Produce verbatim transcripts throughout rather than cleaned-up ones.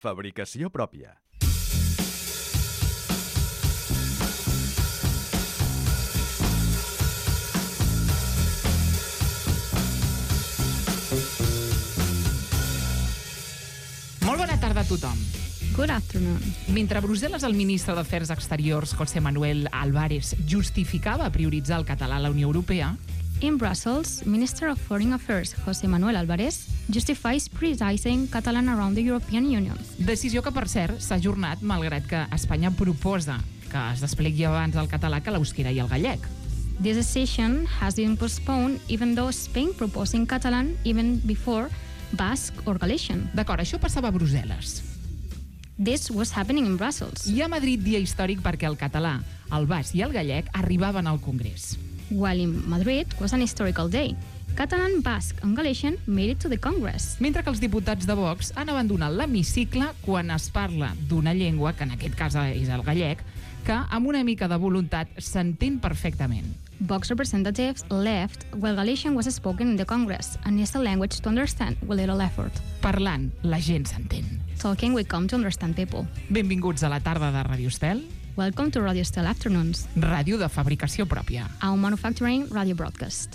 Fabricació pròpia. Molt bona tarda a tothom. Good afternoon. Mentre a Brussel·les el ministre d'Afers Exteriors, José Manuel Álvarez, justificava prioritzar el català a la Unió Europea, In Brussels, Minister of Foreign Affairs José Manuel Álvarez justifies prioritizing Catalan around the European Union. decisió que, per cert, s'ha ajornat malgrat que Espanya proposa que es desplegui abans el català que l'euskera i el gallec. This decision has been postponed even though Spain proposing Catalan even before Basque or Galician. D'acord, això passava a Brussel·les. This was happening in Brussels. I a Madrid, dia històric perquè el català, el basc i el gallec arribaven al Congrés. While in Madrid was an historical day. Catalan, Basque and Galician made it to the Congress. Mentre que els diputats de Vox han abandonat l'hemicicle quan es parla d'una llengua, que en aquest cas és el gallec, que amb una mica de voluntat s'entén perfectament. Vox representatives left while Galician was spoken in the Congress and is a language to understand with little effort. Parlant, la gent s'entén. Talking we come to understand people. Benvinguts a la tarda de Radio Estel, Welcome to Radio Estel Afternoons, ràdio de fabricació pròpia. our manufacturing radio broadcast.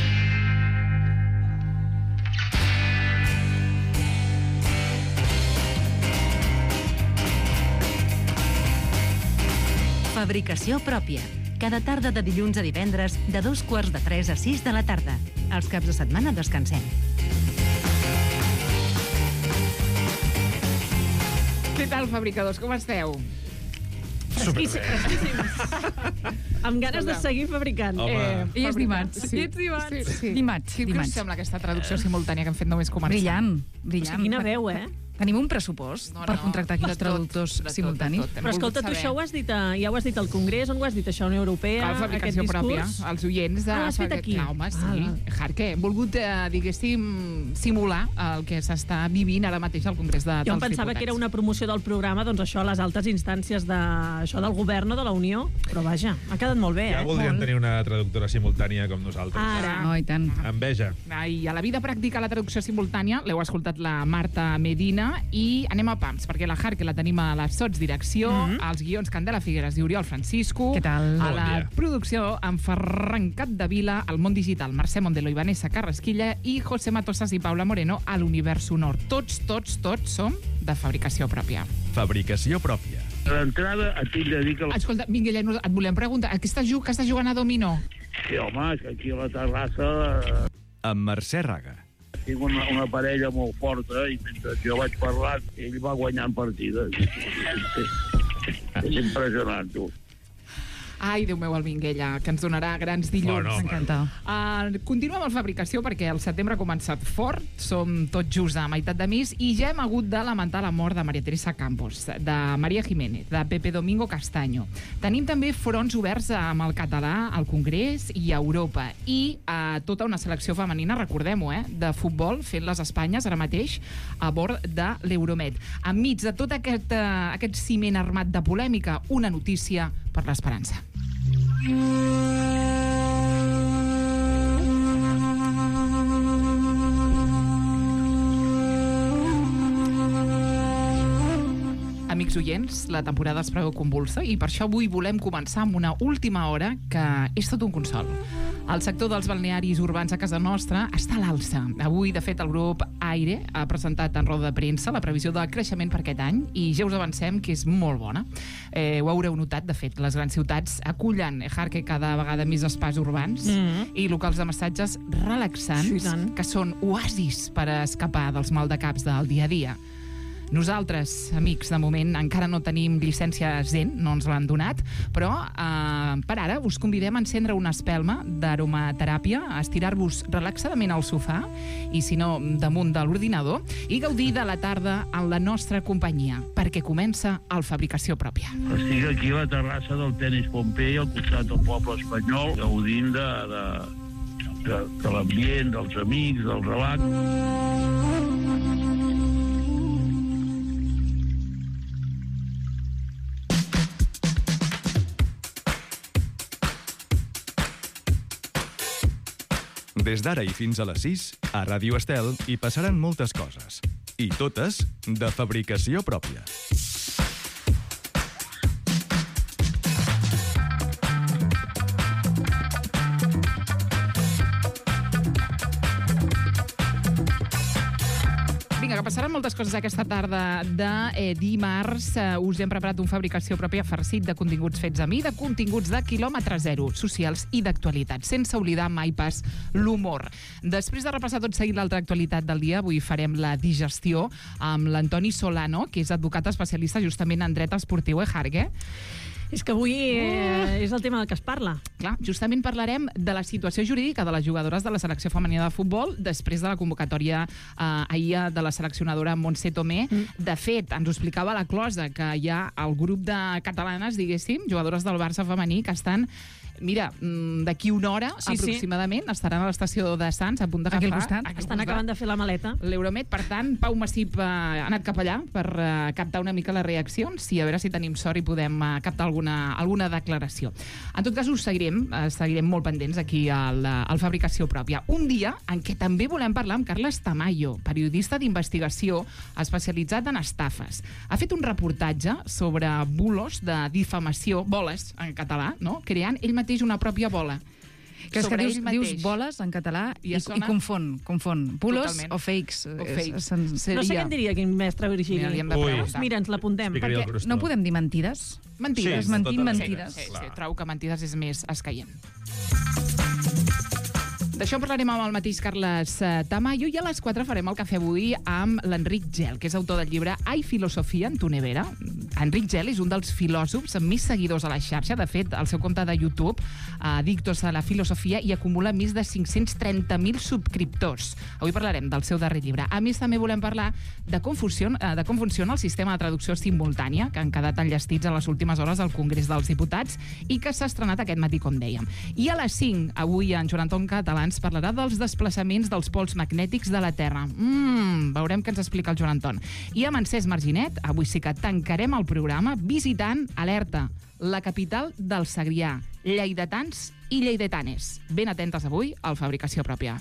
Fabricació pròpia. Cada tarda de dilluns a divendres, de dos quarts de tres a sis de la tarda. Els caps de setmana descansem. Què tal, fabricadors? Com esteu? Esquíssims. Amb ganes de seguir fabricant. Home. I és dimarts. Sí. I és dimarts. Sí, sí. Dimarts, Sí, què us dimarts. sembla aquesta traducció simultània que hem fet només començar? Brillant, O brillant. sigui, quina veu, eh? Tenim un pressupost No, per no, contractar aquí de els tot, traductors de tot, simultanis. de tot. Hem Però escolta, tu volgut això saber. ho has dit a, ja ho has dit al Congrés, on ho has dit això, a Unió Europea, Cal fabricació aquest pròpia, discurs? els oients de... Ah, l'has fet aquí? Clar, home, sí. Ah, Jarque, hem volgut, eh, diguéssim, simular el que s'està vivint ara mateix al Congrés de, Jo em dels pensava Diputats. que era una promoció del programa, doncs això, a les altes instàncies de, això del govern o de la Unió, però vaja, ha quedat molt bé, Eh, eh? Ja voldríem Molt. tenir una traductora simultània com nosaltres. Ara. No, i tant. Enveja. I a la vida pràctica, la traducció simultània, l'heu escoltat la Marta Medina, i anem a pams, perquè la Jarque la tenim a la sotsdirecció, mm -hmm. als guions Candela Figueras i Oriol Francisco, Què tal? a Bon la dia. producció en Ferran Capdevila, al món digital Mercè Mondelo i Vanessa Carrasquilla i José Matosas i Paula Moreno a l'Univers Sonor. Tots, tots, tots som de fabricació pròpia. Fabricació pròpia. D'entrada, et tinc de dir que... Escolta, Minguella, no- et volem preguntar, a què estàs, jug- que estàs jugant a dominó? Sí, home, és que aquí a la terrassa eh, Amb Mercè Raga. tinc una, una parella molt forta i mentre jo vaig parlant, ell va guanyant partides. És impressionant, tu. Ai, Déu meu, el Minguella, que ens donarà grans dilluns. Bueno, home. M'encanta. Uh, continuem amb la fabricació perquè el setembre ha començat fort, som tot just a meitat de mes i ja hem hagut de lamentar la mort de Maria Teresa Campos, de Maria Jiménez, de Pepe Domingo Castaño. Tenim també fronts oberts amb el català al Congrés i a Europa i uh, tota una selecció femenina, recordem-ho, eh, de futbol fent les Espanyes ara mateix a bord de l'Euromed. Enmig de tot aquest, uh, aquest ciment armat de polèmica, una notícia per l'esperança. Amics oients, la temporada es preveu convulsa i per això avui volem començar amb una última hora que és tot un consol. El sector dels balnearis urbans a casa nostra està a l'alça. Avui, de fet, el grup Aire ha presentat en roda de premsa la previsió de creixement per aquest any i ja us avancem que és molt bona. Eh, ho haureu notat, de fet, les grans ciutats acullen eh, Jarque cada vegada més espais urbans Mhm. i locals de massatges relaxants Sí, tant. que són oasis per a escapar dels maldecaps del dia a dia. Nosaltres, amics, de moment encara no tenim llicència Zen, no ens l'han donat, però eh, per ara us convidem a encendre una espelma d'aromateràpia, a estirar-vos relaxadament al sofà i, si no, damunt de l'ordinador i gaudir de la tarda en la nostra companyia, perquè comença el Fabricació Pròpia. Estic aquí a la terrassa del Tenis Pompei, al costat del poble espanyol, gaudint de, de, de, de l'ambient, dels amics, del relax. Des d'ara i fins a les sis, a Ràdio Estel hi passaran moltes coses. I totes de fabricació pròpia. Vinga, que passaran moltes coses aquesta tarda de eh, dimarts. Eh, us hem preparat un fabricació pròpia farcit de continguts fets a mi, de continguts de quilòmetre zero, socials i d'actualitat, sense oblidar mai pas l'humor. Després de repassar tot seguit l'altra actualitat del dia, avui farem la digestió amb l'Antoni Solano, que és advocat especialista justament en dret esportiu, eh, Harge? És que avui eh, és el tema del que es parla. Clar, justament parlarem de la situació jurídica de les jugadores de la selecció femenina de futbol després de la convocatòria eh, ahir de la seleccionadora Montse Tomé. Mm. De fet, ens ho explicava la Closa, que hi ha el grup de catalanes, diguéssim, jugadores del Barça femení, que estan... Mira, d'aquí una hora, sí, aproximadament, sí. estaran a l'estació de Sants, a punt d'agafar... Aquí al costat. Aquí estan acabant de fer la maleta. L'Euromed, per tant, Pau Massip eh, ha anat cap allà per eh, captar una mica les reaccions i a veure si tenim sort i podem eh, captar alguna, alguna declaració. En tot cas, us seguirem, eh, seguirem molt pendents aquí al, al Fabricació Pròpia. Un dia en què també volem parlar amb Carles Tamayo, periodista d'investigació especialitzat en estafes. Ha fet un reportatge sobre bulos de difamació, boles en català, no? Creant ell mateix una pròpia bola. Que és que dius, dius boles en català i, i, i confon, confon. Bulos Totalment. o fakes. O fakes. Seria... No sé què en diria quin mestre Virgili. Mira, Mira, ens l'apuntem. Perquè no podem dir mentides? Mentides. Sí, mentim mentides. Sí, sí, sí, trobo que mentides és més escaient. D'això parlarem amb el mateix Carles Tamayo i a les quatre farem el cafè avui amb l'Enric Gel, que és autor del llibre Hay filosofia en tu nevera. Enric Gel és un dels filòsofs amb més seguidors a la xarxa. De fet, el seu compte de YouTube, Addictos a la filosofia, i acumula més de cinc-cents trenta mil subscriptors. Avui parlarem del seu darrer llibre. A més, també volem parlar de com funciona, de com funciona el sistema de traducció simultània, que han quedat enllestits a les últimes hores al Congrés dels Diputats i que s'ha estrenat aquest matí, com dèiem. I a les cinc, avui, en Joan Anton Català ens parlarà dels desplaçaments dels pols magnètics de la Terra. Mmm, veurem què ens explica el Joan Anton. I amb en Cesc Marginet, avui sí que tancarem el programa visitant, alerta, la capital del Segrià, lleidatans i lleidatanes. Ben atentes avui al Fabricació Pròpia.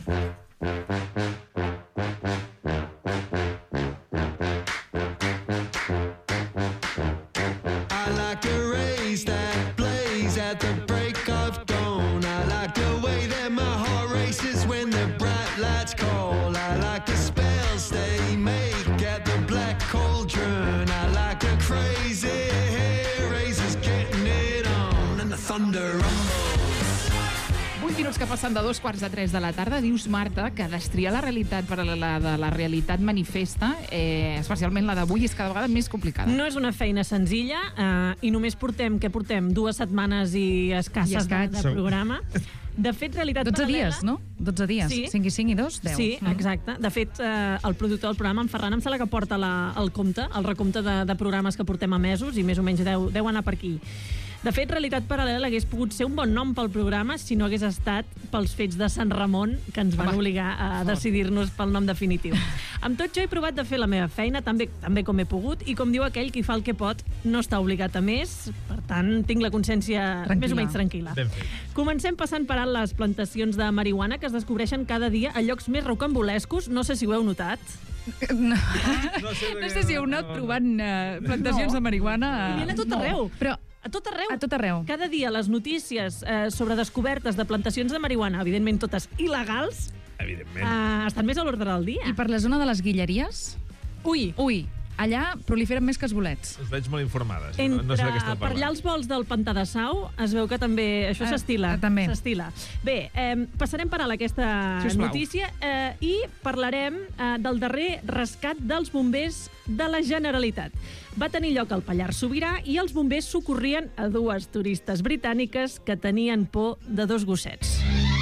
I like to raise that blaze at the break of dawn. I like the way that my heart races when the bright lights call. I like the spells they make at the black cauldron. I like the crazy hair raisers getting it on and the thunder rumbles. vuit minuts que passen de dos quarts de tres de la tarda. Dius, Marta, que destriar la realitat per a la de la realitat manifesta, eh, especialment la d'avui, és cada vegada més complicada. No és una feina senzilla eh, i només portem, què portem? Dues setmanes i escasses de, de programa. De fet, realitat dotze paral·lela... dies, no? dotze dies. Sí. cinc i cinc i dos, deu. Sí, exacte. De fet, eh, el productor del programa, en Ferran, em sembla que porta la, el compte, el recompte de, de programes que portem a mesos i més o menys deu, deu anar per aquí. De fet, Realitat Paral·lela hagués pogut ser un bon nom pel programa si no hagués estat pels fets de Sant Ramon que ens van Home. obligar a decidir-nos pel nom definitiu. Amb tot, jo he provat de fer la meva feina també, també com he pogut i com diu aquell, qui fa el que pot no està obligat a més, per tant, tinc la consciència tranquil·la. més o menys tranquil·la. Comencem passant per alt les plantacions de marihuana que es descobreixen cada dia a llocs més rocambolescos. No sé si ho heu notat. No, no, sé, no sé si heu anat trobant uh, plantacions no. de marihuana. Uh, N'hi ha a tot arreu. No. Però A tot arreu. A tot arreu. Cada dia les notícies eh, sobre descobertes de plantacions de marihuana, evidentment totes il·legals, evidentment. Eh, estan més a l'ordre del dia. I per la zona de les Guilleries? Ui. Ui. Allà proliferen més que els bolets. Us veig molt informades. Entre, no sé de què esteu parlant. Per allà els vols del Pantà de Sau es veu que també això s'estila. Ah, també. S'estila. Bé, eh, passarem per alt aquesta Sisplau. notícia eh, i parlarem eh, del darrer rescat dels bombers de la Generalitat. Va tenir lloc al Pallars Sobirà i els bombers socorrien a dues turistes britàniques que tenien por de dos gossets.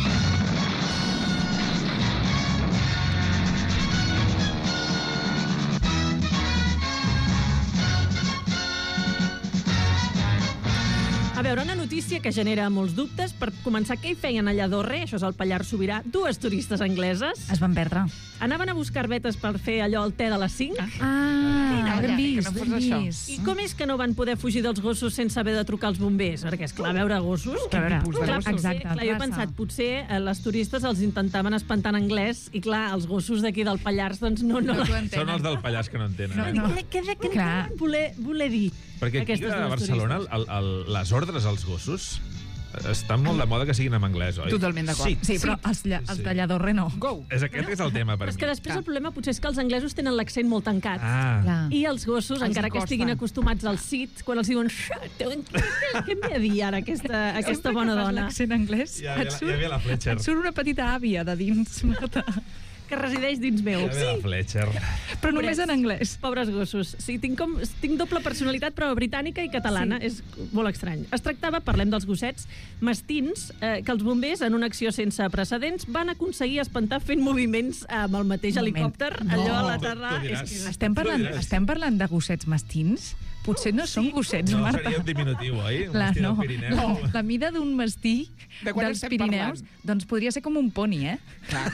A veure, una notícia que genera molts dubtes. Per començar, què hi feien allà a Dorre? Això és el Pallars Sobirà. Dues turistes angleses. Es van perdre. anaven a buscar arbetes per fer allò, el te de les cinc. Ah, ben vist, que no fos ben això. vist. I com és que no van poder fugir dels gossos sense haver de trucar als bombers? Perquè, esclar, veure gossos... A veure, tipus de Clar, gossos? potser, Exacte, clar, jo he raça. pensat, potser eh, les turistes els intentaven espantar en anglès i, clar, els gossos d'aquí del Pallars, doncs no... no, No t'ho Són entenen. els del Pallars que no entenen. No, eh? no. Què, què, què Clar. van voler, voler dir? Perquè aquí aquestes a dues Barcelona turistes? el, el, les ordres als gossos estan molt de moda que siguin en anglès, oi? Totalment d'acord. Sí, Sí, però els, lla- els Sí. de Lladorre no. Go! És aquest és el tema per Però és mi. que després el problema potser és que els anglesos tenen l'accent molt tancat. Ah, Clar. I els gossos, Els encara hi que costa. estiguin acostumats al sit, quan els diuen "Shut, què em ve a dir ara aquesta, aquesta Sempre bona que fas dona l'accent anglès, Ja ve et la- surt, ja ve la Fletcher. et surt una petita àvia de dins, Marta. que resideix dins meu? ja ve la Fletcher. Però només en anglès. Pobres gossos. Sí, tinc, com, tinc doble personalitat, però britànica i catalana. Sí. És molt estrany. Es tractava, parlem dels gossets, mastins, eh, que els bombers, en una acció sense precedents, van aconseguir espantar fent moviments amb el mateix Un moment. helicòpter, No. allò a la Tu- terra. tu diràs. És que... Estem parlant, Tu diràs. estem parlant de gossets mastins? Potser no són gossets, No, Marta. seria un diminutiu, oi? Un La, estil no, del Pirineu. no, la mida d'un mastí De quan dels estem Pirineus, parlant? doncs podria ser com un poni, eh?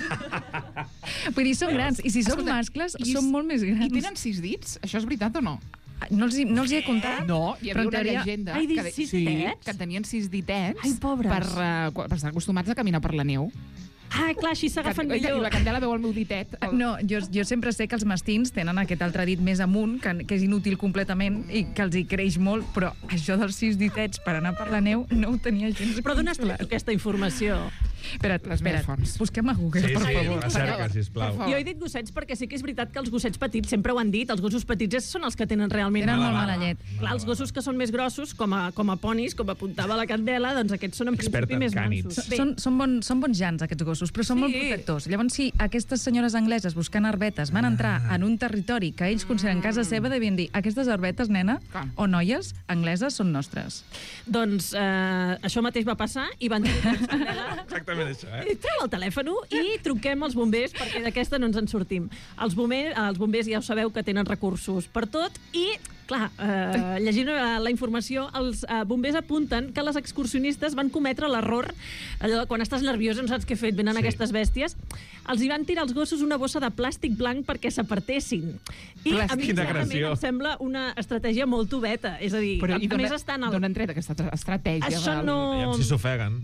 Vull dir, són grans. I si són Escolta, mascles, i- són molt més grans. I tenen sis dits? Això és veritat o no? No els, hi- no els hi he comptat. No, hi però havia en una teoria- llegenda Ai, que, dius sis sí, ditets? que tenien sis ditets Ai, pobres. per, uh, per estar acostumats a caminar per la neu. Ah, clar, així s'agafen Que- I millor. la Candela veu el meu ditet. El... No, jo, jo sempre sé que els mastins tenen aquest altre dit més amunt, que, que és inútil completament i que els hi creix molt, però això dels sis ditets per anar per la neu no ho tenia gens Però d'on has tret controlat. aquesta informació? Espera't, Les meves espera't. fonts. Busquem a Google, Sí, per sí, favor. recerca, sisplau. Per favor. Jo he dit gossets perquè sí que és veritat que els gossets petits, sempre ho han dit, els gossos petits són els que tenen realment... Tenen molt Mala mala bava. llet. Clar, els gossos que són més grossos, com a, com a ponis, com apuntava la Candela, doncs aquests són en Experta principi en més cànids. mansos. Bé, Són, són, bons, són bons jans, aquests gossos, però són Sí. molt protectors. Llavors, si aquestes senyores angleses buscant arbetes van entrar en un territori que ells consideren casa seva, devien dir, aquestes arbetes, nena, Clar. o noies, angleses, són nostres. doncs eh, això mateix va passar i van dir, doncs, Candela, Exactament això, eh? treu el telèfon i truquem als bombers perquè d'aquesta no ens en sortim. Els bombers, els bombers ja ho sabeu que tenen recursos per tot i, clar, eh, llegint la, la informació, els eh, bombers apunten que les excursionistes van cometre l'error, allò de quan estàs nerviós i no saps què fer, venen Sí. aquestes bèsties, els hi van tirar als gossos una bossa de plàstic blanc perquè s'apartessin. I a mi, Quina sincerament, agressió. em sembla una estratègia molt tubeta. És a dir, Però, a, i a més estan... Al... D'on han tret aquesta tra- estratègia? Això del- no- Aviam si s'ofeguen.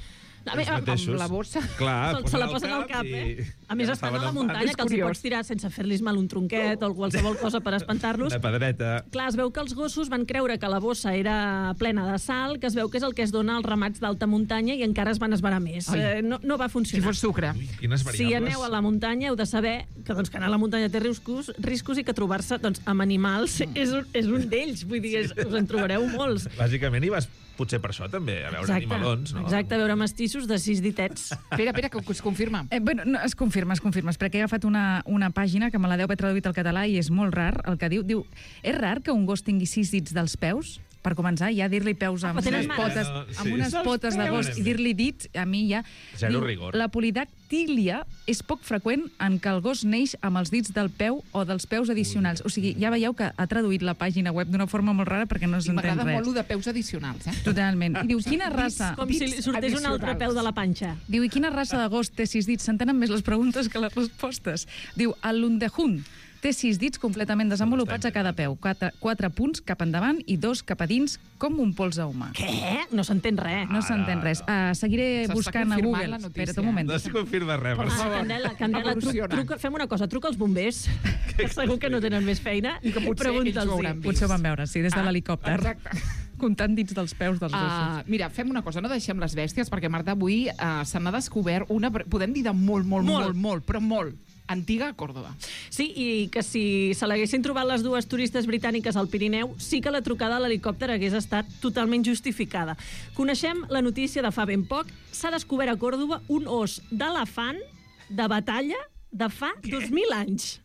A veure, ells mateixos. amb la bossa. Clar, Se, se la posen al cap, eh? A més, estan a la muntanya, que els hi pots tirar sense fer-los mal un tronquet o qualsevol cosa per espantar-los. Una pedreta. Clar, es veu que els gossos van creure que la bossa era plena de sal, que es veu que és el que es dona als ramats d'alta muntanya i encara es van esbarar més. Ai. Eh, no, no va Si funcionar. fos sucre. Ui, quines variables. Si aneu a la muntanya heu de saber que, doncs, que anar a la muntanya té riscos, riscos i que trobar-se doncs, amb animals és, un- és un d'ells. Vull dir, és, us en trobareu molts. Bàsicament hi vas potser per això també, a veure animalons, no? Exacte, a veure mestissos de sis ditets. Espera, espera, que es confirma. Eh, bueno, no, es confirma, es confirma. Espera, que he agafat una, una pàgina que me la deu haver traduït al català i és molt rar el que diu. Diu, és rar que un gos tingui sis dits dels peus? Per començar, ja dir-li peus amb Ah, però tenen unes mans. potes, No, sí. amb unes Dels potes de gos peus. i dir-li dits, a mi ja... Zero rigor. La polidactília és poc freqüent en què el gos neix amb els dits del peu o dels peus addicionals. O sigui, ja veieu que ha traduït la pàgina web d'una forma molt rara perquè no I s'entén m'agrada res. molt lo de peus addicionals, eh? Totalment. I diu, quina raça... Com si li sortés un altre peu de la panxa. Diu, i quina raça de gos té sis dits? S'entenen més les preguntes que les respostes. Diu, el Lundehund té sis dits completament desenvolupats a cada peu. Quatre, quatre punts cap endavant i dos cap a dins, com un polze humà. Què? No s'entén res. No s'entén res. Uh, seguiré S'està buscant a confirmant Google. la notícia. Espera't un moment. No s'hi confirma res. Per però- Ah, favor. Candela, Candela truc, Evoluciona. truca, fem una cosa, truca als bombers, que segur que no tenen més feina, I que potser ells ho hauran vist. Potser ho van veure, sí, des de Ah, l'helicòpter. exacte. Comptant dits dels peus dels gossos. Uh, mira, fem una cosa, no deixem les bèsties, perquè, Marta, avui uh, se n'ha descobert una, podem dir de molt, molt, Molt. molt, molt, però molt, antiga a Còrdoba. Sí, i que si se l'haguessin trobat les dues turistes britàniques al Pirineu, sí que la trucada a l'helicòpter hagués estat totalment justificada. Coneixem la notícia de fa ben poc. S'ha descobert a Còrdoba un os d'elefant de batalla de fa dos mil anys.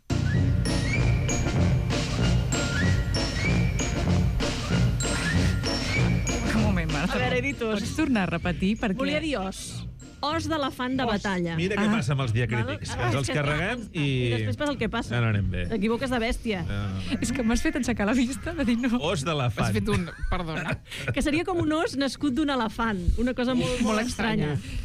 Un moment, Marta. A veure, editors. Pots tornar a repetir? Perquè... Volia dir os. Os d'elefant de batalla. Mira què Ah. passa amb els diacrítics. Val? Ens els És que, carreguem clar, i... I després passa el que passa. Ja no anem bé. T'equivoques de bèstia. No, no, no. És que m'has fet aixecar la vista de dir no. Os Has d'elefant. fet un... Perdona. Que seria com un os nascut d'un elefant. Una cosa molt, molt, Molt estranya. estranya.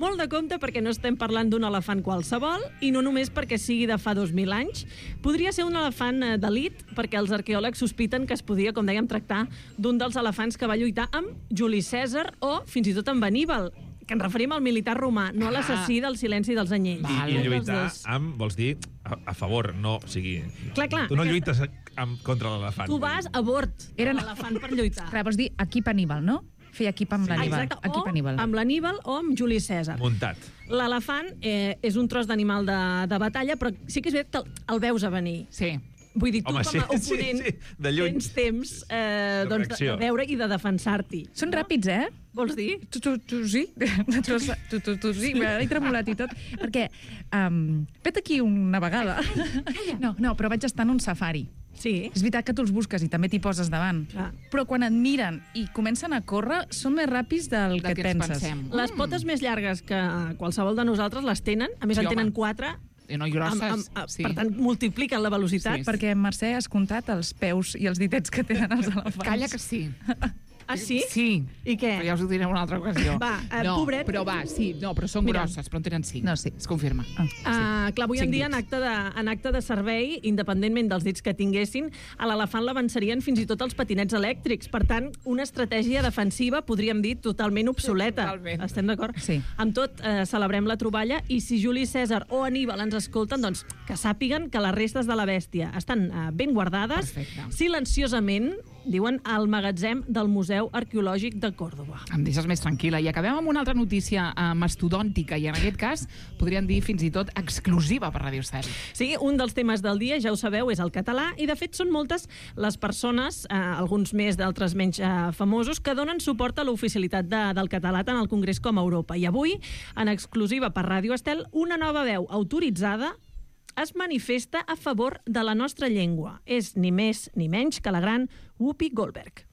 Molt de compte perquè no estem parlant d'un elefant qualsevol i no només perquè sigui de fa dos mil anys. Podria ser un elefant d'elit perquè els arqueòlegs sospiten que es podia, com dèiem, tractar d'un dels elefants que va lluitar amb Juli Cèsar o fins i tot amb Aníbal, que ens referim al militar romà, no a l'assassí del silenci dels anyells. I, i lluitar amb, vols dir, a, a favor, no, o sigui... Clar, clar. Tu no lluites amb, contra l'elefant. Tu vas a bord Eren... l'elefant per lluitar. Clar, vols dir equip Aníbal, no? Fer equip amb Sí. l'Aníbal. Exacte, Equip o Aníbal. amb l'Aníbal o amb Juli Cèsar. Muntat. L'elefant eh, és un tros d'animal de, de batalla, però sí que és veritat que el, el veus a venir. Sí. Vull dir, tu Home, com a sí, oponent sí, sí, de lluny. tens temps eh, De doncs, de, reacció. de veure i de defensar-t'hi. Són ràpids, eh? Vols dir? Tu, tu, tu sí? Tu, tu, tu, tu sí? M'he tremolat i tot. Perquè, um, vet aquí una vegada... No, no, però vaig estar en un safari. Sí. És veritat que tu els busques i també t'hi poses davant. Ah. Però quan et miren i comencen a córrer, són més ràpids del Del que que et ens penses. pensem. Les potes més llargues que qualsevol de nosaltres les tenen, a més Sí, en tenen home. quatre, I no, i grosses. amb, amb, sí. per tant multipliquen la velocitat. Sí, Perquè Mercè has comptat els peus i els ditets que tenen els elefants. Calla que sí. Ah, sí? Sí. I què? Però ja us ho diré en una altra ocasió. Va, eh, no, pobret. però va, sí, no, però són Mira. grosses, però en tenen cinc. No, sí. Es confirma. Ah. Uh, clar, avui en Cinc dia, en dits. acte, de, en acte de servei, independentment dels dits que tinguessin, a l'elefant l'avançarien fins i tot els patinets elèctrics. Per tant, una estratègia defensiva, podríem dir, totalment obsoleta. Totalment. Estem d'acord? Sí. Amb tot, eh, celebrem la troballa i si Juli Cèsar o Aníbal ens escolten, doncs que sàpiguen que les restes de la bèstia estan eh, ben guardades, Perfecte. silenciosament, diuen, al magatzem del Museu Arqueològic de Còrdova. Em deixes més tranquil·la. I acabem amb una altra notícia eh, mastodòntica i, en aquest cas, podríem dir fins i tot exclusiva per Radio Cel. Sí, un dels temes del dia, ja ho sabeu, és el català, i de fet són moltes les persones, eh, alguns més, d'altres menys eh, famosos, que donen suport a l'oficialitat de, del català tant al Congrés com a Europa. I avui, en exclusiva per Ràdio Estel, una nova veu autoritzada es manifesta a favor de la nostra llengua. És ni més ni menys que la gran Whoopi Goldberg.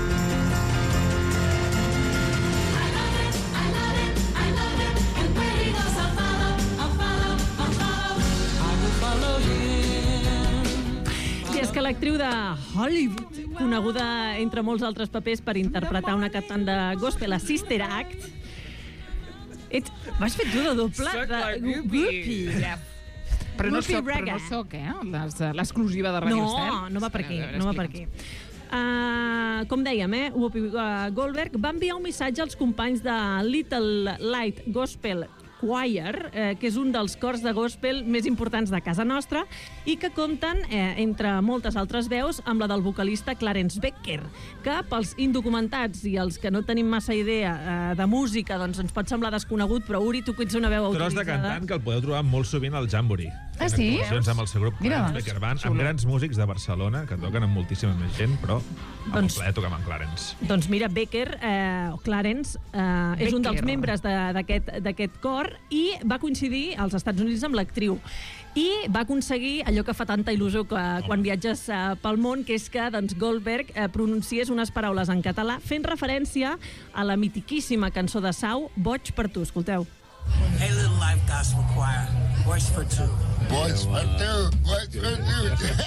I és que l'actriu de Hollywood, coneguda entre molts altres papers per interpretar una cantant de gospel a Sister Act, ets... Vas fer tu de doble? Soc de... la Whoopi. Però no Whoopi soc, però Braga. no soc, eh? Les, eh, l'exclusiva de Radio Estel. No, no va per aquí, A veure, no va per aquí. Uh, com dèiem, eh, Whoopi uh, Goldberg va enviar un missatge als companys de Little Light Gospel Choir, eh, que és un dels cors de gospel més importants de casa nostra i que compten, eh, entre moltes altres veus, amb la del vocalista Clarence Becker, que pels indocumentats i els que no tenim massa idea eh, de música, doncs ens pot semblar desconegut, però Uri, tu que ets una veu Tros de autoritzada. cantant que el podeu trobar molt sovint al Jamboree. Ah, sí? Actuacions amb el seu grup Mira. Clarence Becker Band, amb grans músics de Barcelona, que toquen amb moltíssima més gent, però amb Doncs- un plaer tocar amb en Clarence. Doncs mira, Becker, eh, o Clarence, eh, és un dels Becker. membres de- d'aquest d'aquest cor i va coincidir als Estats Units amb l'actriu. I va aconseguir allò que fa tanta il·lusió que, quan viatges eh, pel món, que és que doncs, Goldberg eh, pronunciés unes paraules en català fent referència a la mitiquíssima cançó de Sau, Boig per tu. Escolteu. Hey, Little Life Gospel Choir, voice for two. Boys for two, boys for two.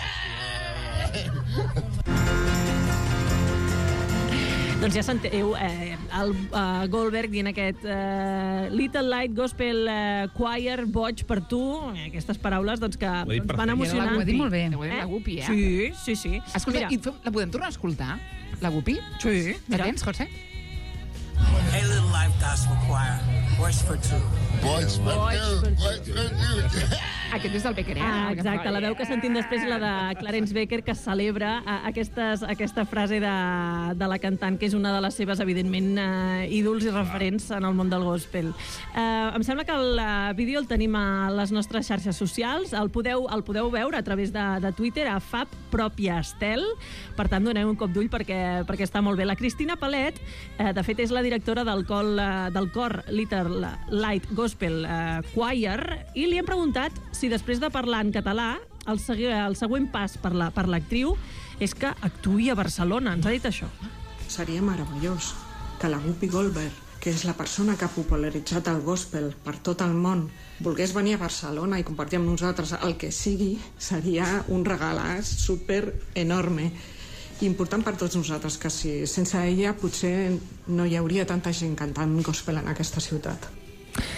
Doncs ja senteu eh, el eh, Goldberg dient aquest eh, Little Light Gospel eh, Choir, Boig per tu, eh, aquestes paraules doncs, que Ho ha dit doncs, van perfecte. emocionar. Ho ha dit molt bé. Ho ha dit la Whoopi, eh? Sí, sí, sí. Escolta, Mira, i fem, la podem tornar a escoltar? La Whoopi? Sí, La mira. tens, José? Hey, Little Life Gospel Choir, voice for two. Boys for two, boys for two. Aquest és del Becker, eh? Ah, El que exacte, fa- la veu que sentim després és la de Clarence Becker, que celebra eh, aquestes, aquesta frase de, de la cantant, que és una de les seves, evidentment, eh, ídols i referents en el món del gospel. Eh, em sembla que el eh, vídeo el tenim a les nostres xarxes socials, el podeu, el podeu veure a través de, de Twitter, a Fab Pròpia Estel, per tant, doneu un cop d'ull perquè, perquè està molt bé. La Cristina Palet, eh, de fet, és la directora del, col, eh, del cor Little Light Gospel eh, Choir, i li hem preguntat si després de parlar en català, el, segui, el següent pas per la, per l'actriu és que actuï a Barcelona. Ens ha dit això. Seria meravellós que la Whoopi Goldberg, que és la persona que ha popularitzat el gospel per tot el món, volgués venir a Barcelona i compartir amb nosaltres el que sigui, seria un regalàs super enorme i important per tots nosaltres, que si sense ella potser no hi hauria tanta gent cantant gospel en aquesta ciutat.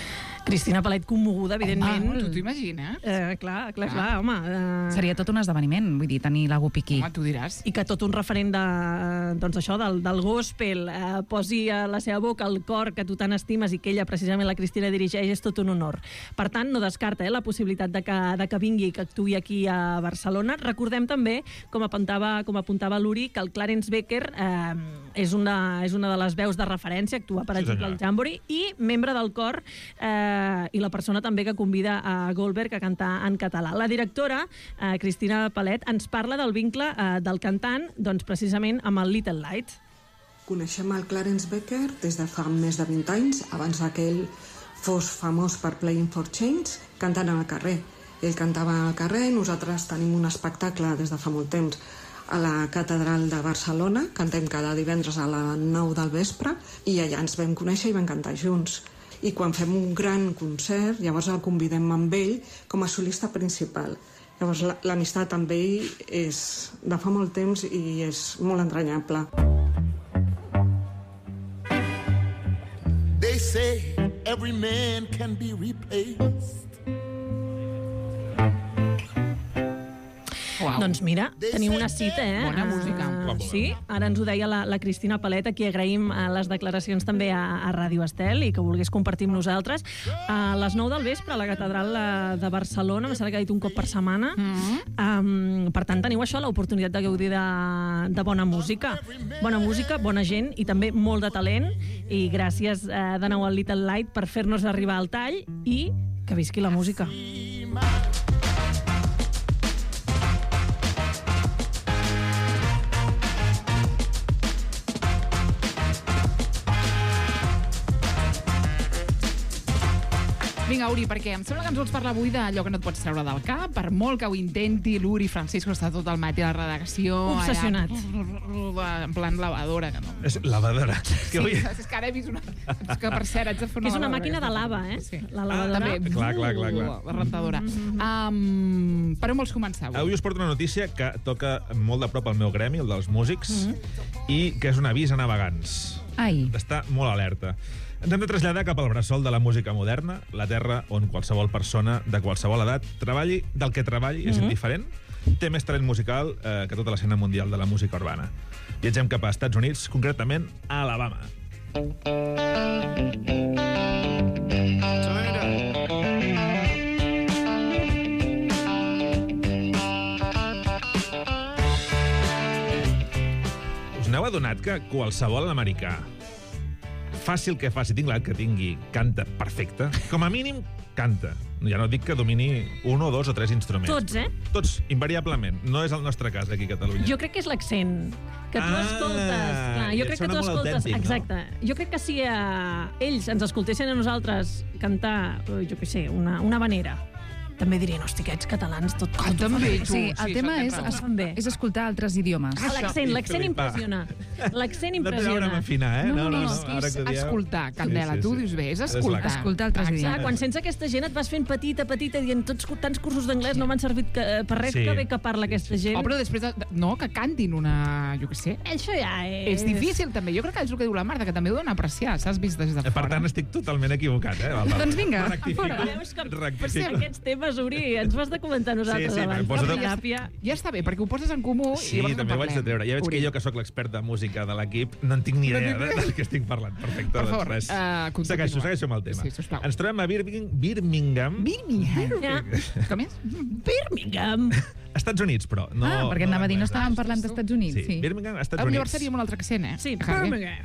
Cristina Palet commoguda, evidentment. Home, tu t'imagines? Eh, clar, clar, clar, home. Eh... Seria tot un esdeveniment, vull dir, tenir la Gupiquí. Home, tu diràs. I que tot un referent de, doncs això, del, del gospel eh, posi a la seva boca el cor que tu tant estimes i que ella, precisament, la Cristina, dirigeix, és tot un honor. Per tant, no descarta eh, la possibilitat de que, de que vingui i que actuï aquí a Barcelona. Recordem també, com apuntava, com apuntava l'Uri, que el Clarence Becker eh, és, una, és una de les veus de referència, actua, per Sí, exemple, senyor. al Jamboree, i membre del cor eh, i la persona també que convida a Goldberg a cantar en català. La directora, eh, Cristina Palet, ens parla del vincle eh, del cantant, doncs precisament amb el Little Light. Coneixem el Clarence Becker des de fa més de vint anys, abans que ell fos famós per Playing for Change, cantant al carrer. Ell cantava al carrer i nosaltres tenim un espectacle des de fa molt temps a la Catedral de Barcelona, cantem cada divendres a les nou del vespre i allà ens vam conèixer i vam cantar junts. I quan fem un gran concert, llavors el convidem amb ell com a solista principal. Llavors l'amistat amb ell és de fa molt temps i és molt entranyable. They say every man can be replaced. Wow. Doncs mira, tenim una cita, eh? Bona música. Uh, sí, ara ens ho deia la, la Cristina Palet, a qui agraïm uh, les declaracions també a, a Ràdio Estel i que volgués compartir amb nosaltres. A les nou del vespre, a la Catedral de, de Barcelona, em sembla que ha dit un cop per setmana. Mm-hmm. um, per tant, teniu això, l'oportunitat de gaudir de, de bona música. Bona música, bona gent i també molt de talent. I gràcies uh, de nou al Little Light per fer-nos arribar al tall i que visqui la música. Vinga, Uri, perquè em sembla que ens vols parlar avui d'allò que no et pots treure del cap, per molt que ho intenti, l'Uri Francisco està tot el matí a la redacció... Obsessionat. Allà, en plan lavadora, que no... És lavadora. Sí, Que avui... és que ara he vist una... És que, per cert, haig de fer una És una lavadora. màquina de lava, eh? Sí. La lavadora. Ah, també. Clar, clar, clar, clar. La rentadora. Um, per on vols començar avui? Avui us porto una notícia que toca molt de prop al meu gremi, el dels músics, Mm-hmm. i que és un avís a navegants. Ai. D'estar molt alerta. Ens hem de traslladar cap al bressol de la música moderna, la terra on qualsevol persona de qualsevol edat treballi del que treballi, és Mhm. indiferent, té més talent musical eh, que tota l'escena mundial de la música urbana. Viatgem cap a Estats Units, concretament a Alabama. Us n'heu adonat que qualsevol americà, faci el que faci, tingui l'edat que tingui, canta perfecte? Com a mínim, canta. Ja no dic que domini un o dos o tres instruments. Tots, eh? Tots, invariablement. No és el nostre cas aquí a Catalunya. Jo crec que és l'accent. Que tu Ah, escoltes... Clar, i jo et crec que sona tu molt escoltes... autèntic, no? Exacte. Jo crec que si eh, ells ens escoltessin a nosaltres cantar, eh, jo què sé, una, una vanera, també dirien, hosti, aquests catalans tot... Canten tot bé, fan tu. Sí, el Sí, tema això és, tens es, raó. Bé. és escoltar altres idiomes. Ah, l'accent, l'accent Flipa. impressiona. L'accent No té a veure impressiona. amb afinar, eh? No, no, no, ara és que ho dieu. escoltar, Candela. Tu dius bé, és la escoltar. cara. Escoltar altres Exacte. Clar, idiomes. quan sents aquesta gent et vas fent petita, petita, dient tots tants cursos d'anglès no m'han servit que, per res, Sí. que bé que parla aquesta gent. Oh, però després, de, no, que cantin una... Jo què sé. Això ja és... És difícil, també. Jo crec que és el que diu la Marta, que també ho dona a apreciar. S'has vist des de Per fora. tant, estic totalment equivocat, eh? Doncs vinga, Rectifico. fora. Veus que, Rectifico. per cert, aquests temes, Uri, ens ho has de comentar a nosaltres Sí, sí, abans. posa La tot- teràpia. Ja està bé, perquè ho poses en comú i Sí, llavors també en ho haig de parlem. treure. Ja veig Uri. que jo, que sóc l'expert de música de l'equip, no en tinc ni No idea tinc de, res. del que estic parlant. Perfecte, Per doncs favor, res. eh, continua. segueixo, segueixo amb el tema. Sí, sisplau. Ens trobem a Birmingham, Birmingham Birmingham. Ja. Com és? Birmingham. Estats Units, però. No, Ah, perquè anava a dir, no l'anglès. estàvem parlant d'Estats Units. Sí, Sí. Birmingham, Estats Ah, Units. llavors seria amb un altre accent, eh? Sí, Javi. Birmingham.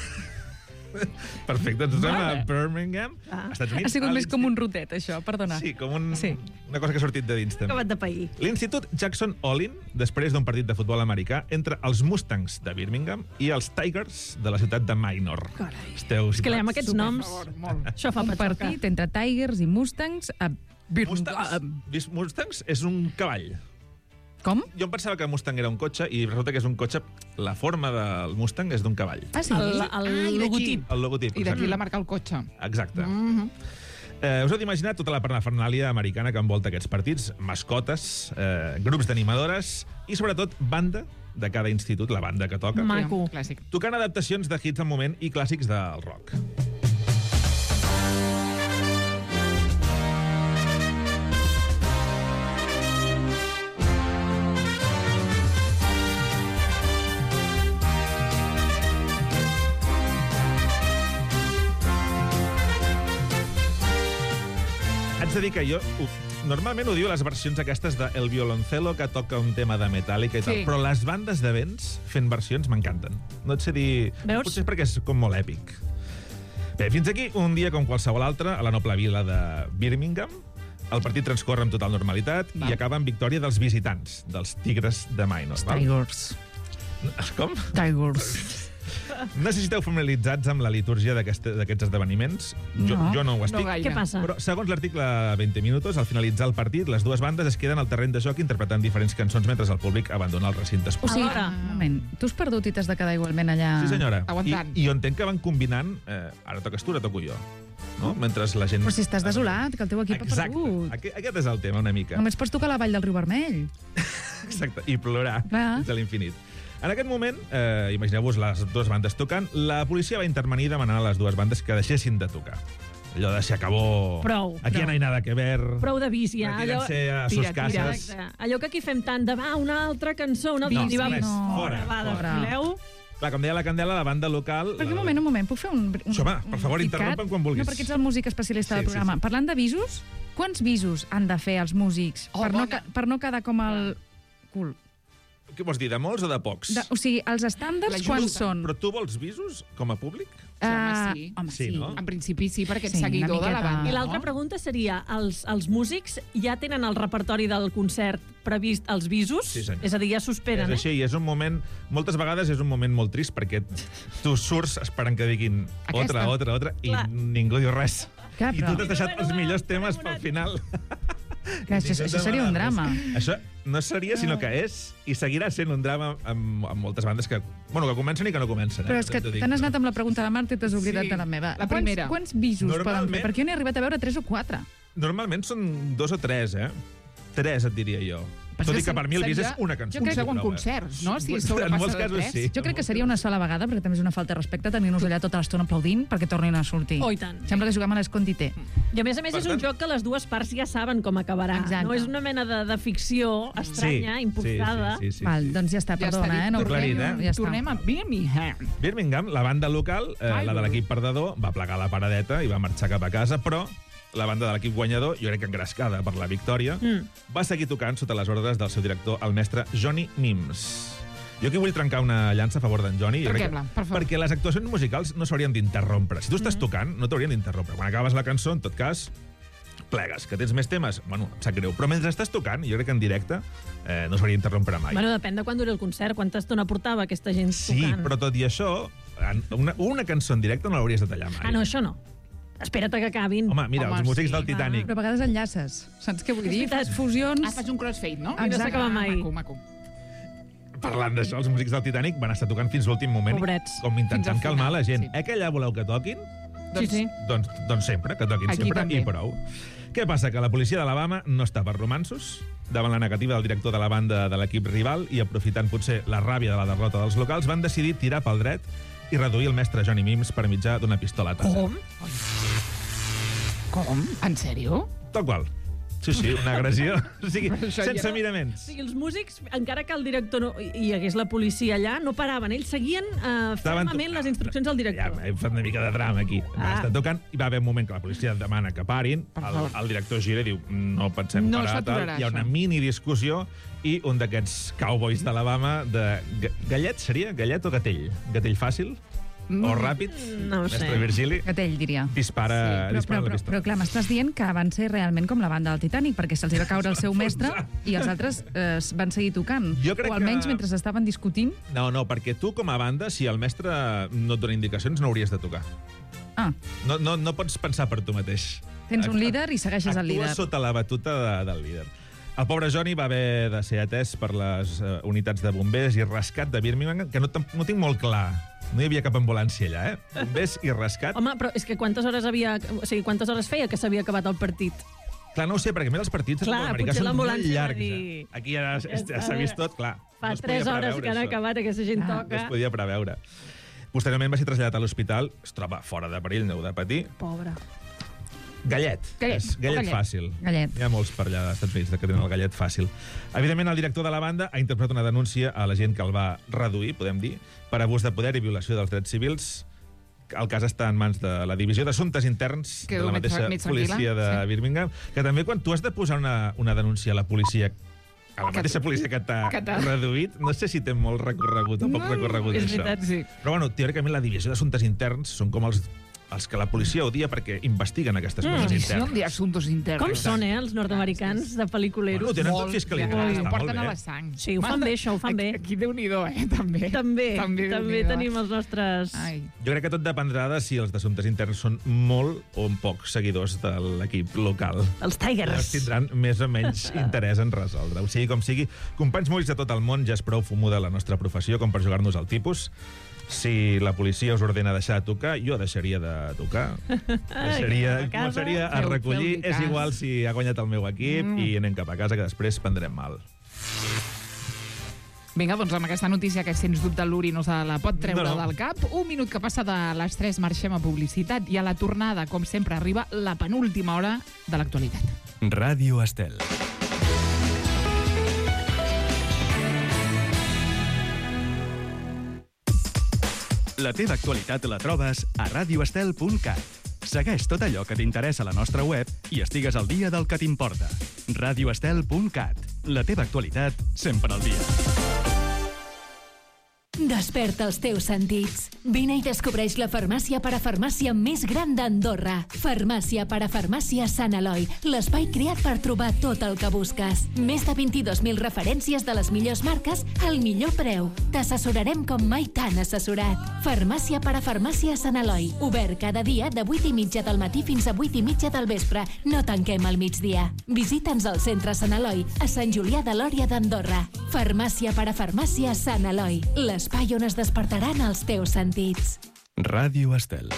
Perfecte, ens trobem a Vale. Birmingham, Ah. Estats Units. Ha sigut a més com l'insti- un rotet, això, perdona. Sí, com un, Sí. una cosa que ha sortit de dins, també. Acabat de pair. L'Institut Jackson Olin, després d'un partit de futbol americà entre els Mustangs de Birmingham i els Tigers de la ciutat de Minor. Carai. Esteu És que amb situats? aquests noms, Molt. això fa Un patxoca. partit entre Tigers i Mustangs a Mustangs, Birmingham. Vis- Mustangs és un cavall. Com? Jo em pensava que Mustang era un cotxe i resulta que és un cotxe... La forma del Mustang és d'un cavall. Ah, sí? El, el Ah, i d'aquí. logotip. El logotip. I d'aquí exacte. la marca el cotxe. Exacte. Mhm. Eh, us heu d'imaginar tota la parafernàlia americana que envolta aquests partits, mascotes, eh, grups d'animadores i, sobretot, banda de cada institut, la banda que toca, Ma- Maco. Clàssic. tocant adaptacions de hits del moment i clàssics del rock. de dir que jo... Ho, normalment ho diu les versions aquestes de El Violoncelo, que toca un tema de Metallica i Sí. tal, però les bandes de vents fent versions m'encanten. No et sé dir... Veus? Potser és perquè és com molt èpic. Bé, fins aquí un dia com qualsevol altre a la noble vila de Birmingham. El partit transcorre amb total normalitat Va. i acaba amb victòria dels visitants, dels Tigres de Minor. val? Tigers. Com? Tigers. Necessiteu familiaritzats amb la litúrgia d'aquest- d'aquests esdeveniments? Jo No. jo no ho No estic. gaire. Què passa? Però, segons l'article vint minuts, al finalitzar el partit, les dues bandes es queden al terreny de joc interpretant diferents cançons mentre el públic abandona el recinte O esportiu. sigui, Alhora. un moment, tu has perdut i t'has de quedar igualment allà... Sí, senyora. Aguantant. I, I jo entenc que van combinant... Eh, ara toques tu, ara toco jo. No? Mentre la gent... Però si estàs desolat, que el teu equip Exacte. ha perdut. Aquest, aquest és el tema, una mica. Només pots tocar la vall del riu Vermell. Exacte. I plorar Clar. fins a l'infinit. En aquest moment, eh, imagineu-vos les dues bandes tocant, la policia va intervenir demanant a les dues bandes que deixessin de tocar. Allò de se acabó... Prou, Aquí prou. no hay nada que ver. Prou d'avís, ja. Retírense a sus Tira, tira. casas. Exacte. Allò que aquí fem tant de, va, una altra cançó, una altra... No, I va, res, fora, fora, va, fora. desfileu. Clar, com deia la Candela, la banda local... Perquè un la- moment, un moment, puc fer un... un Sí, home, per favor, un KitKat? interrompe'm quan vulguis. No, perquè ets el músic especialista Sí, del sí, programa. sí. Parlant d'avisos, quants visos han de fer els músics Oh, per, no, bona. ca- per no quedar com el cul? Què vols dir, de molts o de pocs? De, o sigui, els estàndards La quants justa. són? Però tu vols visos com a públic? Sí, home, Ah, sí. home, Sí, sí. no? En principi sí, perquè ets Sí, seguidor una de la miqueta. banda. I l'altra no? pregunta seria, els, els músics ja tenen el repertori del concert previst als visos? Sí, senyor. És a dir, ja s'esperen, És així, i és un moment... Moltes vegades és un moment molt trist perquè tu surts esperant que diguin Aquesta. otra, otra, otra, i Clar. ningú diu res. Clar, I però- tu t'has deixat Bueno, els va, millors fem temes un pel altre. final. Que això, això seria un drama. Això no seria, sinó que és, i seguirà sent un drama amb, amb moltes bandes que, bueno, que comencen i que no comencen. Eh? Però és que T'ho dic. te n'has anat amb la pregunta de la Marta i t'has oblidat Sí, de la meva. la primera. Quants, quants visos poden fer? Normalment- Perquè jo n'he arribat a veure tres o quatre. Normalment són dos o tres, eh? Tres, et diria jo. Però Tot és i que que per mi el vis seria- és una cançó. jo crec que prou, en eh? concerts, no? Si En sobrepassa molts de casos tres. sí. Jo crec que seria una sola vegada, perquè també és una falta de respecte tenir-nos allà tota l'estona aplaudint perquè tornin a sortir. Oh, i tant. Sembla que juguem a l'escondité. I a més a més Per és un tant- joc que les dues parts ja saben com acabarà. Exacte. No és una mena de, de ficció estranya, Sí, impulsada. Sí, sí, sí, sí, Val, sí. doncs ja està, Ja perdona, està dit. eh? No Tot aclarit, eh? ja està. Tornem a Birmingham. Birmingham, la banda local, eh, la de l'equip perdedor, va plegar la paradeta i va marxar cap a casa, però la banda de l'equip guanyador, jo crec que engrescada per la victòria, Mm. va seguir tocant sota les ordres del seu director, el mestre Johnny Mims. Jo aquí vull trencar una llança a favor d'en Johnny. Jo crec que- Trenquem-la, per favor. Perquè les actuacions musicals no s'haurien d'interrompre. Si tu estàs tocant, no t'haurien d'interrompre. Quan acabes la cançó, en tot cas, plegues. Que tens més temes? Bueno, em sap greu. Però mentre estàs tocant, jo crec que en directe eh, no s'hauria d'interrompre mai. Bueno, depèn de quan duri el concert, quanta estona portava aquesta gent Sí, tocant. però tot i això, en- una, una cançó en directe no l'hauries de tallar mai. Ah, no, això no. Espera't que acabin. Home, mira, Home, els músics sí. del Titanic. Però a vegades enllaces. Saps què vull dir? veritat. Fas fusions... Ah, fas un crossfade, no? I no s'acaba mai. Maco, maco. Parlant d'això, els músics del Titanic van estar tocant fins l'últim moment, Pobrets. com Fins intentant al final, calmar la gent. sí. Eh, que allà voleu que toquin? Sí, sí. Doncs, doncs sempre, que toquin Aquí sempre també. i prou. Què passa? Que la policia d'Alabama no està per romansos. Davant la negativa del director de la banda de l'equip rival i aprofitant potser la ràbia de la derrota dels locals, van decidir tirar pel dret i reduir el mestre Johnny Mims per mitjà d'una pistola taser. Com? Com? En sèrio? Tal qual. Sí, sí, una agressió. O sigui, Però això ja sense era- O miraments. sigui, els músics, encara que el director no, hi hi hagués la policia allà, no paraven. Ells seguien uh, Estaven fermament to- les instruccions del Ja, director. hem fet una mica de drama aquí. Ah. Va estar tocant i va haver un moment que la policia demana que parin, Per el, favor. el director gira i diu no pensem No parar, tal. s'aturarà, Hi ha una això. mini discussió i un d'aquests cowboys d'Alabama de... Ga- Gallet seria? Gallet o gatell? Gatell fàcil? O ràpid? no ho Mestre sé. Virgili? Gatell, diria. Dispara, Però, però, dispara la però, pistola. però clar, m'estàs dient que van ser realment com la banda del Titanic, perquè se'ls va caure el seu mestre i els altres eh, van seguir tocant. Jo crec o almenys que- mentre estaven discutint. No, no, perquè tu com a banda, si el mestre no et dona indicacions, no hauries de tocar. Ah, No, no, no pots pensar per tu mateix. tens un líder i segueixes el líder. Actua sota la batuta de, del líder. El pobre Johnny va haver de ser atès per les uh, unitats de bombers i rescat de Birmingham, que no, tam- no tinc molt clar. No hi havia cap ambulància allà, eh? Bombers i rescat. Home, però és que quantes hores havia... O sigui, quantes hores feia que s'havia acabat el partit? Clar, no ho sé, perquè a més els partits de Clar, futbol americà potser són molt l'ambulància va llargs. dir- Eh? Aquí ja, ja, Ja s'ha vist tot, clar. Fa no es podia tres hores preveure que han això. acabat, aquesta gent Ah, No toca. es podia preveure. Posteriorment va ser traslladat a l'hospital, es troba fora de perill, no heu de patir. Pobre. Gallet. Gallet, És gallet, gallet. fàcil. Gallet. Hi ha molts per allà als Estats Units que tenen el gallet fàcil. Evidentment, el director de la banda ha interpretat una denúncia a la gent que el va reduir, podem dir, per abús de poder i violació dels drets civils. el cas està en mans de la Divisió d'Assumptes Interns de Quedo la mateixa més tranquil·la, policia de sí. Birmingham, que també quan tu has de posar una, una denúncia a la policia, a la Que- mateixa policia que t'ha que t'ha- reduït, no sé si té molt recorregut o poc No, recorregut és això. veritat, sí. Però bueno, teòricament la Divisió d'Assumptes Interns són com els, els que la policia odia perquè investiguen aquestes Mm. coses División internes. de Asuntos Internos. Com són, eh, els nord-americans de pel·liculeros? Bueno, tenen tot Molt, fiscalitat, ja, està ho molt porten bé. a la sang. Sí, ho fan bé, això, ho fan bé. Aquí, aquí Déu-n'hi-do, eh, també. També, també, Déu-n'hi-do. tenim els nostres... Ai. Jo crec que tot dependrà de si els d'assumptes interns són molt o pocs seguidors de l'equip local. Els Tigers. Llavors tindran més o menys interès en resoldre. O sigui, com sigui, companys mulls de tot el món, ja és prou fumuda la nostra professió com per jugar-nos al tipus. Si la policia us ordena deixar de tocar, jo deixaria de tocar. Deixaria, a casa. començaria a Feu- recollir. feu-li És cas. igual si ha guanyat el meu equip Mm. i anem cap a casa, que després prendrem mal. Vinga, doncs amb aquesta notícia que sens dubte l'Uri no se la pot treure No, no. del cap. Un minut que passa de les tres, marxem a publicitat i a la tornada, com sempre, arriba la penúltima hora de l'actualitat. Ràdio Estel. La teva actualitat la trobes a radioestel punt cat. Segueix tot allò que t'interessa a la nostra web i estigues al dia del que t'importa. radioestel punt cat. La teva actualitat sempre al dia. Desperta els teus sentits. Vine i descobreix la farmàcia parafarmàcia més gran d'Andorra. Farmàcia parafarmàcia Sant Eloi, l'espai creat per trobar tot el que busques. Més de vint-i-dos mil referències de les millors marques al millor preu. T'assessorarem com mai t'han assessorat. Farmàcia parafarmàcia Sant Eloi, obert cada dia de vuit i mitja del matí fins a vuit i mitja del vespre. No tanquem al migdia. Visita'ns al centre Sant Eloi, a Sant Julià de Lòria d'Andorra. Farmàcia parafarmàcia Sant Eloi, l'espai on es despertaran els teus sentits. Ràdio Estel.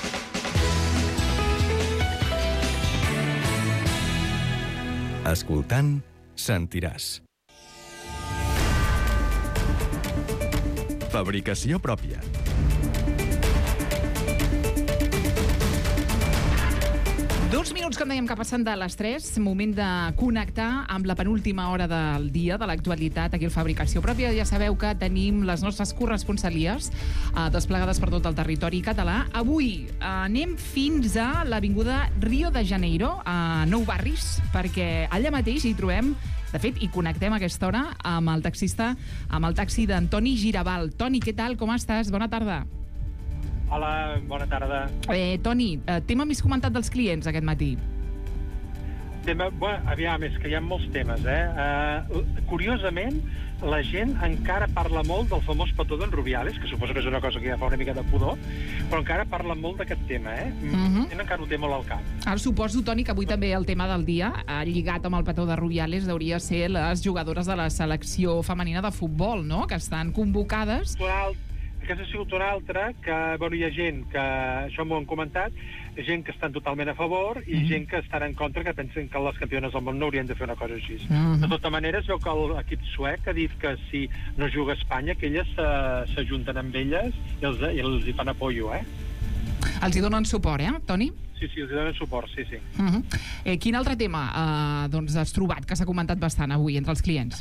Escoltant, sentiràs. Fabricació pròpia. Dos minuts, com dèiem, que passen de les tres. Moment de connectar amb la penúltima hora del dia de l'actualitat aquí al Fabricació Pròpia. Ja sabeu que tenim les nostres corresponsalies eh, desplegades per tot el territori català. Avui eh, anem fins a l'avinguda Rio de Janeiro, a Nou Barris, perquè allà mateix hi trobem, de fet, hi connectem a aquesta hora amb el taxista, amb el taxi d'Antoni Girabal. Toni, què tal? Com estàs? Bona tarda. Hola, bona tarda. Eh, Toni, eh, tema més comentat dels clients aquest matí. Tema, bueno, aviam, és que hi ha molts temes, eh? Uh, curiosament, la gent encara parla molt del famós petó d'en Rubiales, que suposo que és una cosa que ja fa una mica de pudor, però encara parla molt d'aquest tema, eh? Mhm. Gent encara ho té molt al cap. Ara suposo, Toni, que avui també el tema del dia, eh, lligat amb el petó de Rubiales, hauria ser les jugadores de la selecció femenina de futbol, no?, que estan convocades. Total, aquesta ha sigut una altra que, bueno, hi ha gent que, això m'ho han comentat, gent que estan totalment a favor i Mhm. gent que estan en contra, que pensen que les campiones del món no haurien de fer una cosa així. Mhm. De tota manera, es veu que l'equip suec ha dit que si no juga a Espanya, que elles se- s'ajunten amb elles i els, i els hi fan apoyo, eh? Els hi donen suport, eh, Toni? Sí, sí, els hi donen suport, sí, sí. Uh -huh. eh, quin altre tema eh, doncs has trobat que s'ha comentat bastant avui entre els clients?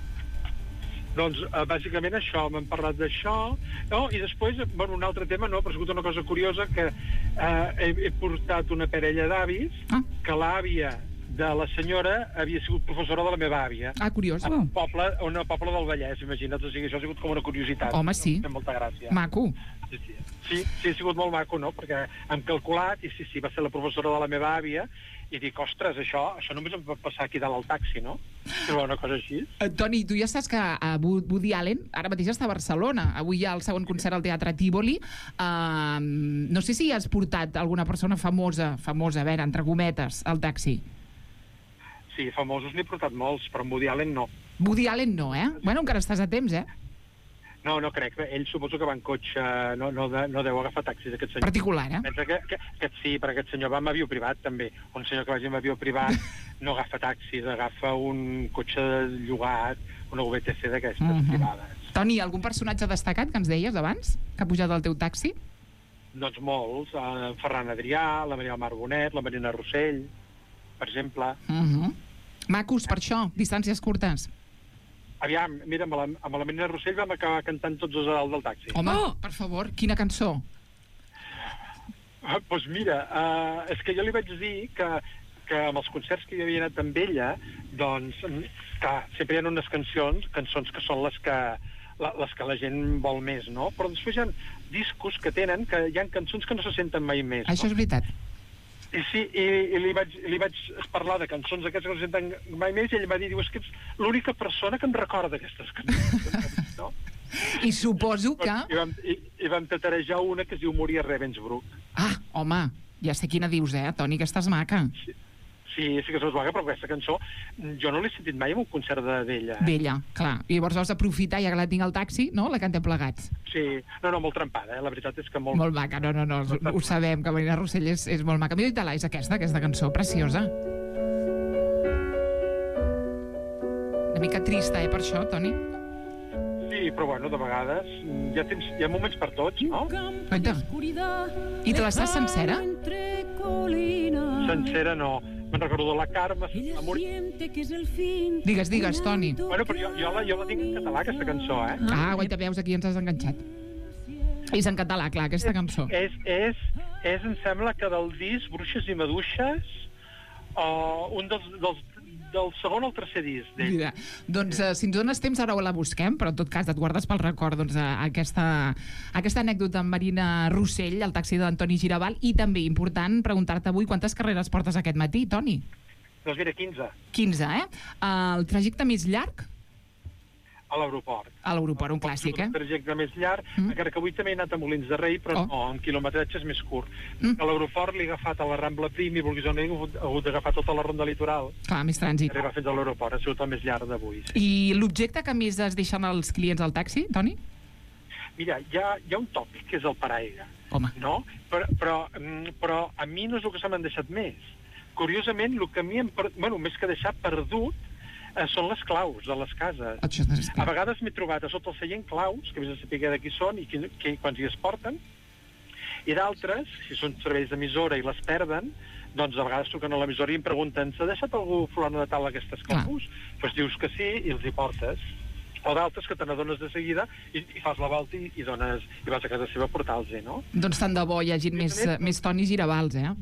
Doncs, eh, bàsicament això, m'han parlat d'això. No, i després, bueno, un altre tema, no, però ha sigut una cosa curiosa, que eh, he, he portat una parella d'avis, ah. que l'àvia de la senyora havia sigut professora de la meva àvia. Ah, curiós. A un poble, a una poble del Vallès, imagina't. O sigui, això ha sigut com una curiositat. Home, sí. Té molta gràcia. Maco. Sí, sí. Sí, sí, ha sigut molt maco, no? Perquè hem calculat, i sí, sí, va ser la professora de la meva àvia, i dic, ostres, això, això només em pot passar aquí dalt al taxi, no? Però una cosa així. Eh, Toni, tu ja saps que a Woody Allen ara mateix està a Barcelona. Avui hi ha el segon concert al Teatre Tívoli. Uh, no sé si has portat alguna persona famosa, famosa, a veure, entre cometes, al taxi. Sí, famosos n'he portat molts, però en Woody Allen no. Woody Allen no, eh? Bueno, encara estàs a temps, eh? No, no crec. Ell suposo que va en cotxe, no, no, de, no deu agafar taxis, aquest senyor. Particular, eh? Pensa que, que, que sí, perquè aquest senyor va amb avió privat, també. Un senyor que vagi amb avió privat no agafa taxis, agafa un cotxe llogat, una V T C d'aquestes Mhm. privades. Toni, algun personatge destacat que ens deies abans, que ha pujat al teu taxi? Doncs molts. En Ferran Adrià, la Maria Mar Bonet, la Marina Rossell, per exemple. Uh -huh. Macos, per això, distàncies curtes. Aviam, mira, amb la, amb la Marina Rossell vam acabar cantant tots dos a dalt del taxi. Home, oh! per favor, quina cançó? Doncs pues mira, uh, és que jo li vaig dir que, que amb els concerts que jo havia anat amb ella, doncs, clar, sempre hi ha unes cançons, cançons que són les que, la, les que la gent vol més, no? Però després hi ha discos que tenen, que hi ha cançons que no se senten mai més. Això no? és veritat. I sí, i, i li, vaig, li vaig parlar de cançons aquestes que no se senten mai més, i ell va dir, diu, és que ets l'única persona que em recorda aquestes cançons, no? I suposo que... I vam, i, i vam tatarejar una que es diu Moria Ravensbrück. Ah, home, ja sé quina dius, eh, Toni, que estàs maca. Sí, sí, sí que és maca, però aquesta cançó jo no l'he sentit mai en un concert d'ella. D'ella, clar. I llavors vas aprofitar, ja que la tinc al taxi, no?, la cantem plegats. Sí, no, no, molt trempada, eh? La veritat és que molt... Molt maca, no, no, no, ho sabem, que Marina Rossell és, és molt maca. Mira, i és aquesta, aquesta cançó, preciosa. Una mica trista, eh, per això, Toni? Sí, però bueno, de vegades hi ha, temps, hi ha moments per tots, no? Oita. I te l'estàs sencera? Sencera no. Me'n recordo de la Carme, l'amor... Digues, digues, Toni. Bueno, però jo, jo, la, jo la tinc en català, aquesta cançó, eh? Ah, guaita, veus, aquí ens has enganxat. És en català, clar, aquesta cançó. És, és, és, em sembla que del disc Bruixes i Maduixes, uh, un dels, dels del segon al tercer disc d'ell. Mira, doncs eh, si ens dones temps ara la busquem, però en tot cas et guardes pel record doncs, eh, aquesta, aquesta anècdota amb Marina Rossell, el taxi d'Antoni Girabal, i també important preguntar-te avui quantes carreres portes aquest matí, Toni? Doncs mira, quinze. quinze, eh? El trajecte més llarg? A l'aeroport. A l'aeroport, un clàssic, eh? El trajecte més llarg, mm. encara que avui també he anat a Molins de Rei, però oh. no, amb quilometratges més curt. Mm. A l'aeroport l'he agafat a la Rambla Prim i, vulguis o no, he hagut d'agafar tota la ronda litoral. Clar, més trànsit. Arribar fins a l'aeroport, ha sigut el més llarg d'avui. Sí. I l'objecte que més es deixen els clients al taxi, Toni? Mira, hi ha, hi ha un tòpic, que és el paraigua. Home. No? Però, però, però a mi no és el que se m'han deixat més. Curiosament, el que a mi em... Bueno, més que deixar perdut, eh, són les claus de les cases. A vegades m'he trobat a sota el seient claus, que vés a saber de qui són i qui, qui, quants hi es porten, i d'altres, si són serveis d'emissora i les perden, doncs a vegades truquen a l'emissora i em pregunten s'ha deixat algú fulano de tal aquestes claus? Doncs pues dius que sí i els hi portes. O d'altres que te n'adones de seguida i, i fas la volta i, i, dones, i vas a casa seva a portar-los, no? Doncs tant de bo hi hagi més, més Tonis Girabals, eh?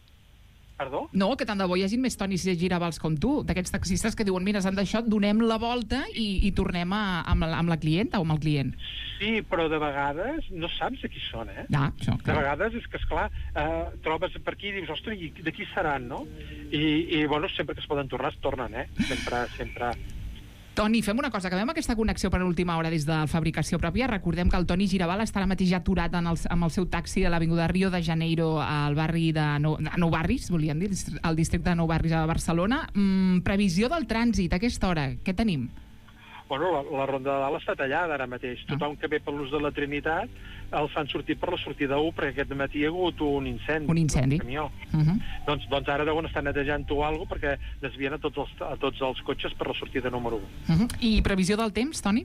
Perdó? No, que tant de bo hi hagi més Tonis Girabals com tu, d'aquests taxistes que diuen, mira, s'han d'això, donem la volta i, i tornem a, amb, la, amb la clienta o amb el client. Sí, però de vegades no saps de qui són, eh? Ja, això, clar. De vegades és que, esclar, eh, trobes per aquí i dius, ostres, de qui seran, no? I, i bueno, sempre que es poden tornar, es tornen, eh? Sempre, sempre... Toni, fem una cosa, acabem aquesta connexió per l'última hora des de Fabricació Pròpia. Recordem que el Toni Girabal està ara mateix aturat en el, amb el seu taxi a l'avinguda Rio de Janeiro, al barri de Nou, nou Barris, volíem dir, al districte de Nou Barris a Barcelona. Mm, previsió del trànsit a aquesta hora, què tenim? Bueno, la, la Ronda de Dalt està tallada ara mateix. Ah. Tothom que ve per l'ús de la Trinitat els han sortit per la sortida u, perquè aquest matí hi ha hagut un incendi. Un incendi. Un camió. Uh -huh. doncs, doncs ara deuen estar netejant o alguna cosa perquè desvien a tots els, a tots els cotxes per la sortida número u. Uh -huh. I previsió del temps, Toni?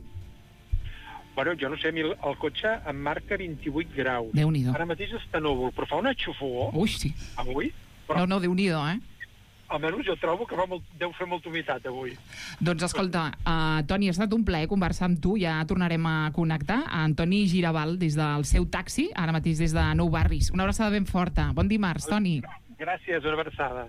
Bueno, jo no sé, el, el cotxe em marca vint-i-vuit graus. Déu-n'hi-do. Ara mateix està núvol, però fa una xufó. Ui, sí. Avui. Però... No, no, Déu-n'hi-do, eh? Almenys jo trobo que fa molt, deu fer molta humitat avui. Doncs escolta, uh, Toni, ha estat un plaer conversar amb tu, ja tornarem a connectar. Antoni Girabal, des del seu taxi, ara mateix des de Nou Barris. Una abraçada ben forta. Bon dimarts, Toni. Gràcies, una abraçada.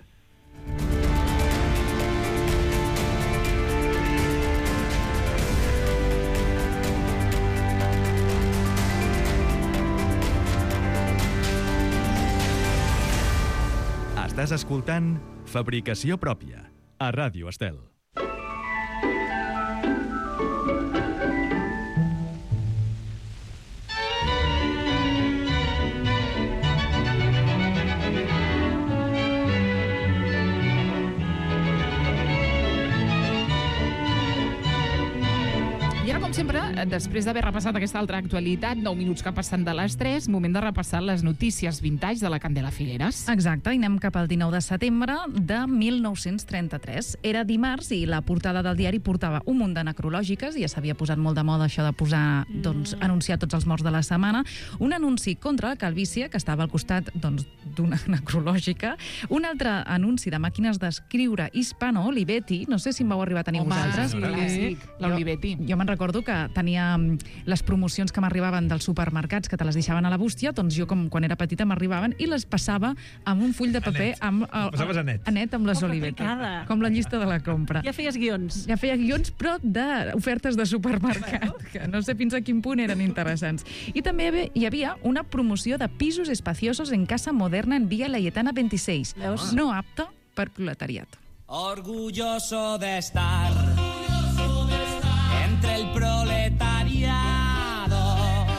Estàs escoltant Fabricació Pròpia, a Ràdio Estel. I ara, com sempre, després d'haver repassat aquesta altra actualitat, nou minuts que passen de les tres, moment de repassar les notícies vintage de la Candela Figueres. Exacte, i anem cap al dinou de setembre de mil nou-cents trenta-tres. Era dimarts i la portada del diari portava un munt de necrològiques, i ja s'havia posat molt de moda això de posar, doncs, anunciar tots els morts de la setmana. Un anunci contra la calvície, que estava al costat, doncs, d'una necrològica. Un altre anunci de màquines d'escriure hispano, Olivetti. No sé si em vau arribar a tenir Home, vosaltres. sí, clàssic, la Olivetti. Jo, jo me'n recordo que que tenia les promocions que m'arribaven dels supermercats, que te les deixaven a la bústia, doncs jo, com quan era petita, m'arribaven i les passava amb un full de paper amb, a, passaves a net. a net amb les Com olivetes. picada. Com la llista de la compra. Ja feies guions. Ja feia guions, però d'ofertes de supermercat, que no sé fins a quin punt eren interessants. I també hi havia una promoció de pisos espaciosos en casa moderna en Via Laietana veintiséis, Veus? no apta per proletariat. Orgulloso de estar entre el proletariado.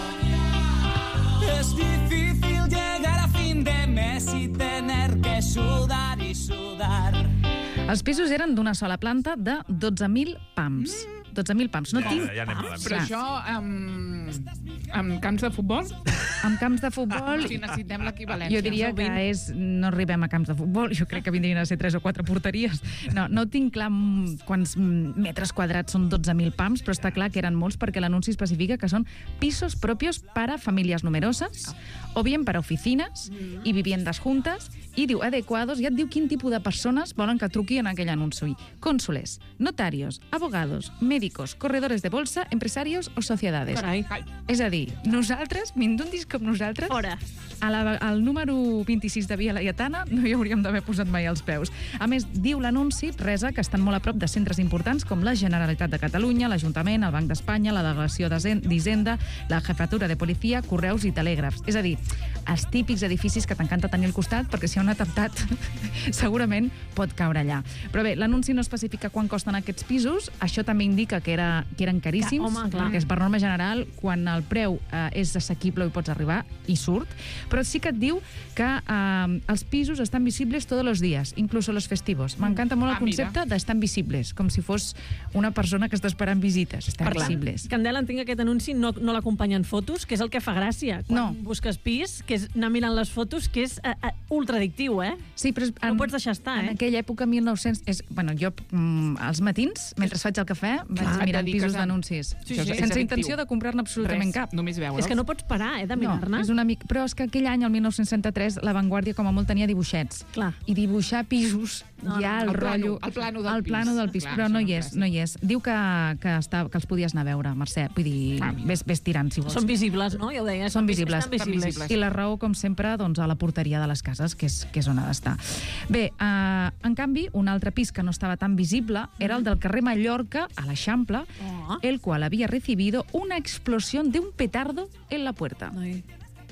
Es difícil llegar a fin de mes y tener que sudar y sudar. Els pisos eren d'una sola planta de dotze mil pams. dotze mil pams. No Ja, tinc... ja anem malament. Però això amb, amb camps de futbol? Amb camps de futbol... Si necessitem l'equivalència. Jo diria que és, no arribem a camps de futbol, jo crec que vindrien a ser tres o quatre porteries. No, no tinc clar quants metres quadrats són dotze mil pams, però està clar que eren molts perquè l'anunci especifica que són pisos propios para familias numerosas o bien para oficinas y viviendas juntas i diu adecuados, i et diu quin tipus de persones volen que truqui en aquell anunci. Cónsules, notarios, abogados, médicos, corredores de bolsa, empresarios o sociedades. Carai. És a dir, nosaltres, mindundis com nosaltres, Fora. a la, al número vint-i-sis de Via Laietana no hi hauríem d'haver posat mai els peus. A més, diu l'anunci, resa, que estan molt a prop de centres importants com la Generalitat de Catalunya, l'Ajuntament, el Banc d'Espanya, la Delegació d'Hisenda, la Jefatura de Policia, Correus i Telègrafs. És a dir, els típics edificis que t'encanta tenir al costat perquè si hi ha un atemptat segurament pot caure allà. Però bé, l'anunci no especifica quan costen aquests pisos, això també indica que, era, que eren caríssims, Home, clar. perquè és per norma general, quan el preu eh, és assequible i pots arribar, i surt, però sí que et diu que eh, els pisos estan visibles tots els dies, inclús los festivos. M'encanta molt el Ah, mira. concepte d'estan visibles, com si fos una persona que està esperant visites. Estan Clar. visibles. Candela, entenc que aquest anunci no, no l'acompanyen fotos, que és el que fa gràcia. Quan No. busques pis, que és anar mirant les fotos, que és uh, uh, ultradictiu, eh? Sí, però No pots deixar estar, en eh? aquella època, mil nou-cents... És, bueno, jo, mm, als matins, mentre faig el cafè, vaig Clar, et mirant dediques pisos a- d'anuncis. Sí, sí. És Sense addictiu. intenció de comprar-ne absolutament Res, cap. només veure'ls. És que no pots parar, eh, de mirar-ne. No, és una mica... Però és que aquell any, el mil nou-cents trenta-tres, La Vanguardia com a molt tenia dibuixets. Clar. I dibuixar pisos, No, ja no, el el plano, rotllo... el plano del el pis. plano del pis, Clar, però això no no hi és, passa. no hi és. Diu que, que, està, que els podies anar a veure, Mercè. Vull dir, Ah, mira. ves, ves tirant, si vols. Són visibles, no? Ja ho deia. Són visibles. Estan visibles. visibles. I la raó, com sempre, doncs, a la porteria de les cases, que és, que és on ha d'estar. Bé, eh, en canvi, un altre pis que no estava tan visible era el del carrer Mallorca, a l'Eixample, Oh. el cual había recibido una explosión de un petardo en la puerta. Ai.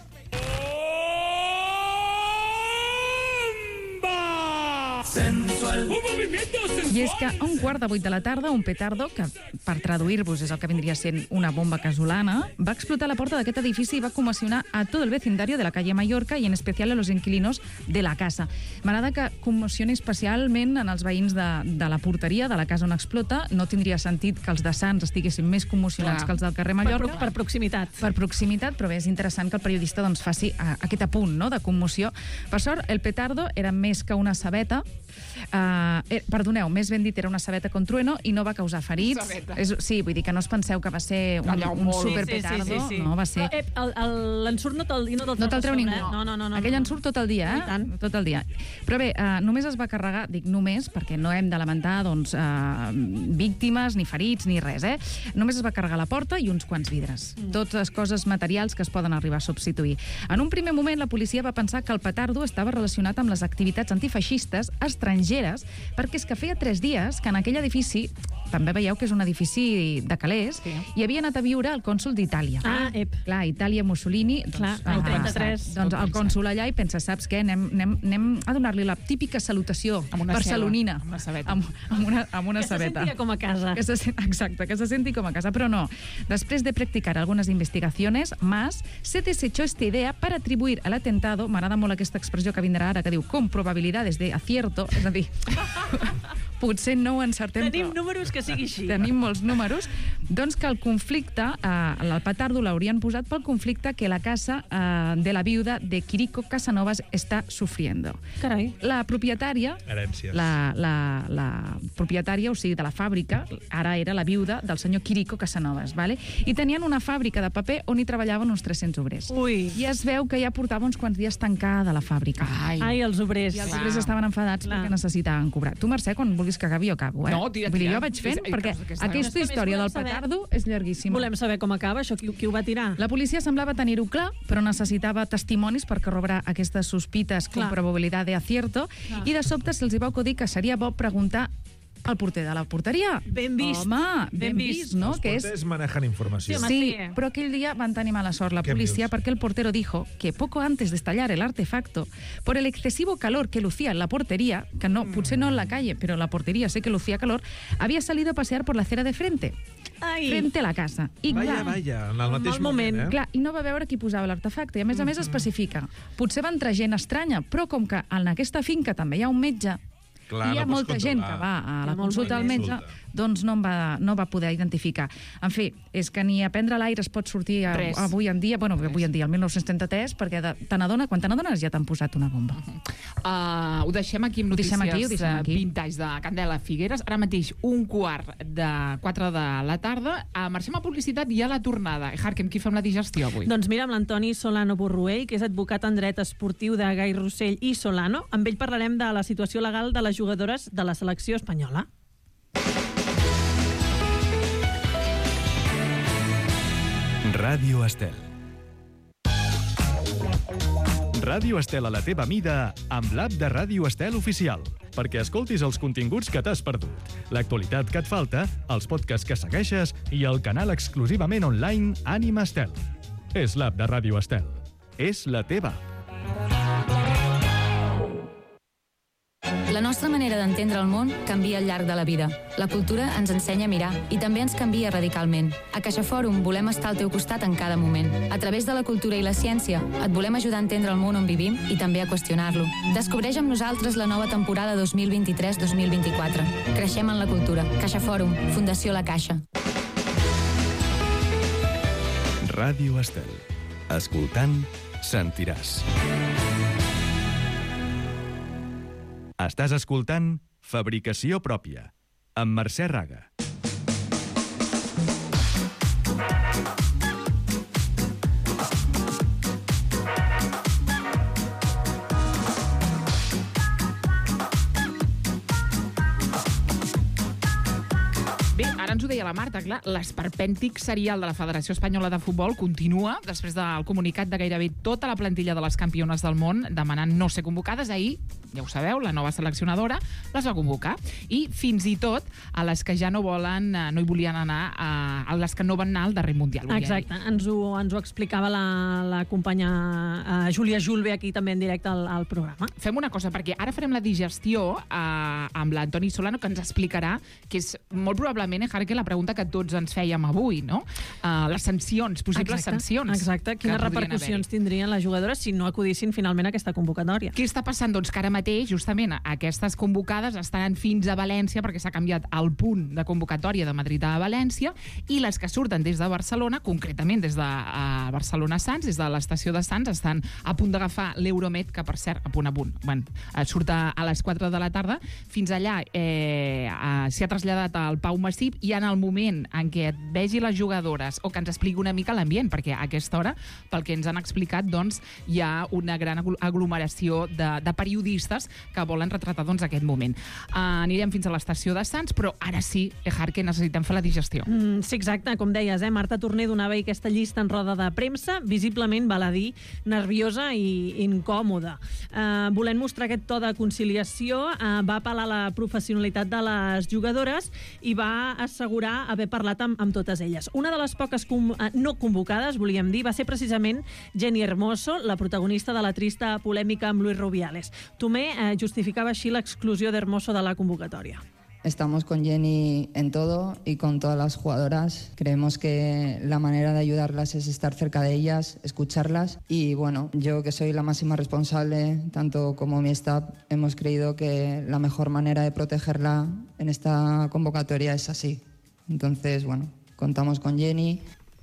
I és que a un quart de vuit de la tarda, un petardo, que per traduir-vos és el que vindria sent una bomba casolana, va explotar a la porta d'aquest edifici i va conmocionar a tot el vecindario de la calle Mallorca i en especial a los inquilinos de la casa. M'agrada que commocioni especialment en els veïns de, de la porteria, de la casa on explota. No tindria sentit que els de Sants estiguessin més commocionats Clar. que els del carrer Per, Mallorca. pro- per proximitat. per proximitat, però bé, és interessant que el periodista doncs, faci uh, aquest apunt, no?, de commoció. Per sort, el petardo era més que una sabeta, uh, eh, perdoneu, més ben dit, era una sabeta con trueno i no va causar ferits. Sabeta. És, sí, vull dir que no us penseu que va ser un, Allò un molt- superpetardo, Sí, sí, sí, sí. no, va ser... Però, eh, el- el- l'ensurt no te'l no te'l No te'l treu sobre, ningú. eh? No, no, no, no. Aquell en surt tot el dia, I eh? tant. Tot el dia. Però bé, eh, només es va carregar, dic només, perquè no hem de lamentar doncs, eh, víctimes, ni ferits, ni res, eh? Només es va carregar la porta i uns quants vidres. Mm. Totes coses materials que es poden arribar a substituir. En un primer moment, la policia va pensar que el petardo estava relacionat amb les activitats antifeixistes estrangeres, perquè és que feia tres dies que en aquell edifici, també veieu que és un edifici de calés, Sí. hi havia anat a viure el cònsol d'Itàlia. Ah, ep. Clar, Itàlia, Mussolini... Clar, ah, el trenta-tres. Doncs el cònsol allà i pensa, saps què? Anem, anem, anem a donar-li la típica salutació Amb una barcelonina. ceba, amb una sabeta. Amb, amb una, amb una Que se sabeta. sentia com a casa. Que se, sen- exacte, que se senti com a casa, però no. Després de practicar algunes investigaciones más, se desechó esta idea para atribuir al atentado, m'agrada molt aquesta expressió que vindrà ara, que diu con probabilidades de acierto, és a dir, potser no ho encertem, Tenim però números que sigui així. tenim molts números, doncs que el conflicte, eh, el petardo l'haurien posat pel conflicte que la casa eh, de la viuda de Quirico Casanovas està sufriendo. Carai. La propietària, Herències. la, la, la propietària, o sigui, de la fàbrica, ara era la viuda del senyor Quirico Casanovas, vale? I tenien una fàbrica de paper on hi treballaven uns tres-cents obrers. Ui. I es veu que ja portava uns quants dies tancada la fàbrica. Ai, Ai, els obrers. I els Clar. obrers estaven enfadats Clar. perquè necessitaven cobrar. Tu, Mercè, quan vulguis vulguis que acabi, jo acabo, eh? No, tira, Vull dir, tira. jo vaig fent, És- perquè és- és- aquesta és que història volem del saber- petardo és llarguíssima. Volem saber com acaba, això, qui, qui ho va tirar? La policia semblava tenir-ho clar, però necessitava testimonis per corroborar aquestes sospites Clar. con probabilitat de acierto, Clar. i de sobte se'ls hi va acudir que seria bo preguntar al porter de la porteria. Ben vist. Home, ben, Ben vist, vist. no? Els Que és... porters manejan informació. Sí, però aquell dia van tenir mala sort la ¿Qué policía dius? porque el portero dijo que poco antes de estallar el artefacto, por el excesivo calor que lucía en la portería, que no, potser no en la calle, pero en la portería sé que lucía calor, había salido a pasear por la acera de frente, Ai. frente a la casa. I Vaja, clar, vaja, en el mateix mal moment, moment, eh? clar, i no va veure qui posava l'artefacte. I a més a més especifica, potser va entrar gent estranya, però com que en aquesta finca també hi ha un metge, Clar, i hi ha no pots molta gent que controlar. va a Hi ha la molt consulta al moviment. metge, doncs no, em va, no va poder identificar. En fi, és que ni a prendre l'aire es pot sortir a, Res. avui en dia, bueno, avui en dia, el mil nou-cents trenta-tres, perquè de, te n'adona, quan te n'adones ja t'han posat una bomba. Uh, ho deixem aquí amb Ho deixem notícies aquí, ho deixem eh, aquí. vintage de Candela Figueres. Ara mateix un quart de quatre de la tarda. Uh, marxem a publicitat i a la tornada. Hark, amb qui fem la digestió avui? Doncs mira, amb l'Antoni Solano Borruell, que és advocat en dret esportiu de Gai Rossell i Solano. Amb ell parlarem de la situació legal de les jugadores de la selecció espanyola. Ràdio Estel. Ràdio Estel a la teva mida amb l'app de Ràdio Estel oficial, perquè escoltis els continguts que t'has perdut, l'actualitat que et falta, els podcasts que segueixes i el canal exclusivament online Ànima Estel. És l'app de Ràdio Estel. És la teva app. La nostra manera d'entendre el món canvia al llarg de la vida. La cultura ens ensenya a mirar i també ens canvia radicalment. A CaixaFòrum volem estar al teu costat en cada moment. A través de la cultura i la ciència et volem ajudar a entendre el món on vivim i també a qüestionar-lo. Descobreix amb nosaltres la nova temporada dos mil vint-i-tres dos mil vint-i-quatre. Creixem en la cultura. CaixaFòrum, Fundació La Caixa. Ràdio Estel. Escoltant, sentiràs. Estàs escoltant Fabricació Pròpia, amb Mercè Raga. Bé, ara ens ho deia la Marta, clar, l'esperpèntic serial de la Federació Espanyola de Futbol continua després del comunicat de gairebé tota la plantilla de les campiones del món demanant no ser convocades. Ahir, ja ho sabeu, la nova seleccionadora les va convocar. I fins i tot a les que ja no volen, no hi volien anar, a les que no van anar al darrer Mundial. Exacte, ens ho, ens ho explicava la, la companya uh, Júlia Julve aquí també en directe al, al programa. Fem una cosa, perquè ara farem la digestió uh, amb l'Antoni Solano, que ens explicarà, que és molt probablement, eh, Harque, la pregunta que tots ens fèiem avui, no? Uh, les sancions, possibles Exacte, sancions. Exacte, quines repercussions tindrien les jugadores si no acudissin finalment a aquesta convocatòria? Què està passant? Doncs que ara mateix, justament, aquestes convocades estan fins a València, perquè s'ha canviat el punt de convocatòria de Madrid a València, i les que surten des de Barcelona, concretament des de uh, Barcelona-Sants, des de l'estació de Sants, estan a punt d'agafar l'Euromed, que per cert, a punt a punt, bueno, surt a, a les quatre de la tarda. Fins allà eh, uh, s'hi ha traslladat al Pau Massip, i en el moment en què et vegi les jugadores o que ens expliqui una mica l'ambient, perquè a aquesta hora, pel que ens han explicat, doncs, hi ha una gran aglomeració de, de periodistes que volen retratar doncs, aquest moment. Uh, anirem fins a l'estació de Sants, però ara sí, Harque, necessitem fer la digestió. Mm, sí, exacte, com deies, eh? Marta Torner donava aquesta llista en roda de premsa, visiblement, val a dir, nerviosa i incòmoda. Uh, volent mostrar aquest to de conciliació, uh, va apel·lar a la professionalitat de les jugadores i va assegurar haver parlat amb, amb totes elles. Una de les poques com, uh, no convocades, volíem dir, va ser precisament Jenny Hermoso, la protagonista de la trista polèmica amb Luis Rubiales. Tomé uh, justificava així l'exclusió d'Hermoso de la convocatòria. Estamos con Jenny en todo y con todas las jugadoras. Creemos que la manera de ayudarlas es estar cerca de ellas, escucharlas. Y bueno, yo que soy la máxima responsable, tanto como mi staff, hemos creído que la mejor manera de protegerla en esta convocatoria es así. Entonces, bueno, contamos con Jenny.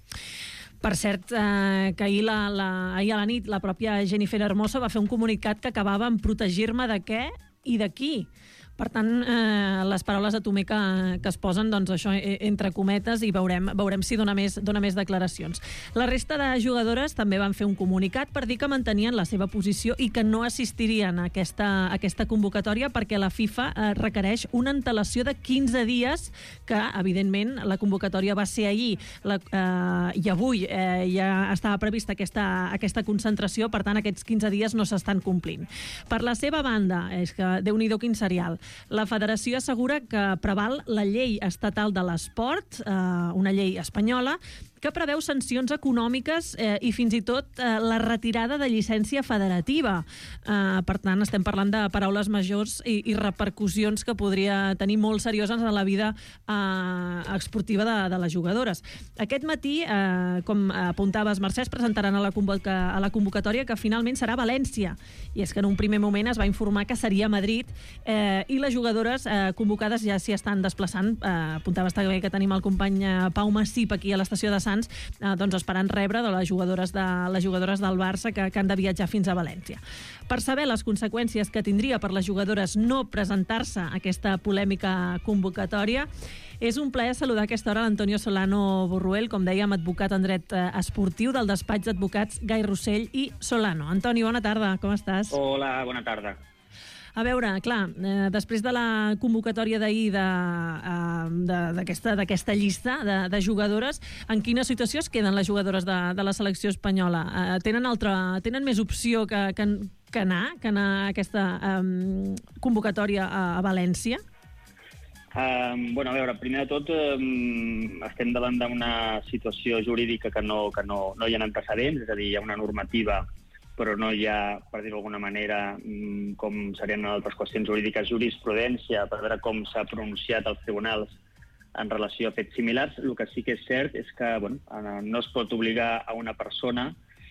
Per cert, eh, que ahir, la, la, ahir a la nit la pròpia Jennifer Hermoso va fer un comunicat que acabava amb protegir-me de què i de qui. Per tant, eh, les paraules de Tomé que, que es posen, doncs això, eh, entre cometes, i veurem, veurem si dona més, dona més declaracions. La resta de jugadores també van fer un comunicat per dir que mantenien la seva posició i que no assistirien a aquesta, a aquesta convocatòria perquè la FIFA eh, requereix una antelació de quinze dies, que, evidentment, la convocatòria va ser ahir la, eh, i avui eh, ja estava prevista aquesta, aquesta concentració, per tant, aquests quinze dies no s'estan complint. Per la seva banda, és que Déu-n'hi-do quin serial, la federació assegura que preval la llei estatal de l'esport, eh, una llei espanyola, que preveu sancions econòmiques eh, i fins i tot eh, la retirada de llicència federativa. Eh, per tant, estem parlant de paraules majors i, i repercussions que podria tenir molt serioses en la vida eh, esportiva de, de les jugadores. Aquest matí, eh, com apuntaves, Mercè, es presentaran a la, convoca, a la convocatòria que finalment serà a València. I és que en un primer moment es va informar que seria a Madrid eh, i les jugadores eh, convocades ja s'hi estan desplaçant. Eh, apuntaves també que tenim el company eh, Pau Massip aquí a l'estació de Sants, Eh, doncs esperant rebre de les jugadores, de, les jugadores del Barça que, que han de viatjar fins a València. Per saber les conseqüències que tindria per les jugadores no presentar-se a aquesta polèmica convocatòria, és un plaer saludar a aquesta hora l'Antonio Solano Borruel, com dèiem, advocat en dret eh, esportiu del despatx d'advocats Gai Rossell i Solano. Antoni, bona tarda, com estàs? Hola, bona tarda. A veure, clar, eh, després de la convocatòria d'ahir d'aquesta d'aquesta llista de, de jugadores, en quina situació es queden les jugadores de, de la selecció espanyola? Eh, tenen, altra, tenen més opció que, que, que anar, que anar a aquesta eh, convocatòria a, a València? Um, bueno, a veure, primer de tot, um, estem davant d'una situació jurídica que no, que no, no hi ha antecedents, és a dir, hi ha una normativa però no hi ha, per dir-ho d'alguna manera, com serien altres qüestions jurídiques, jurisprudència, per veure com s'ha pronunciat els tribunals en relació a fets similars. El que sí que és cert és que bueno, no es pot obligar a una persona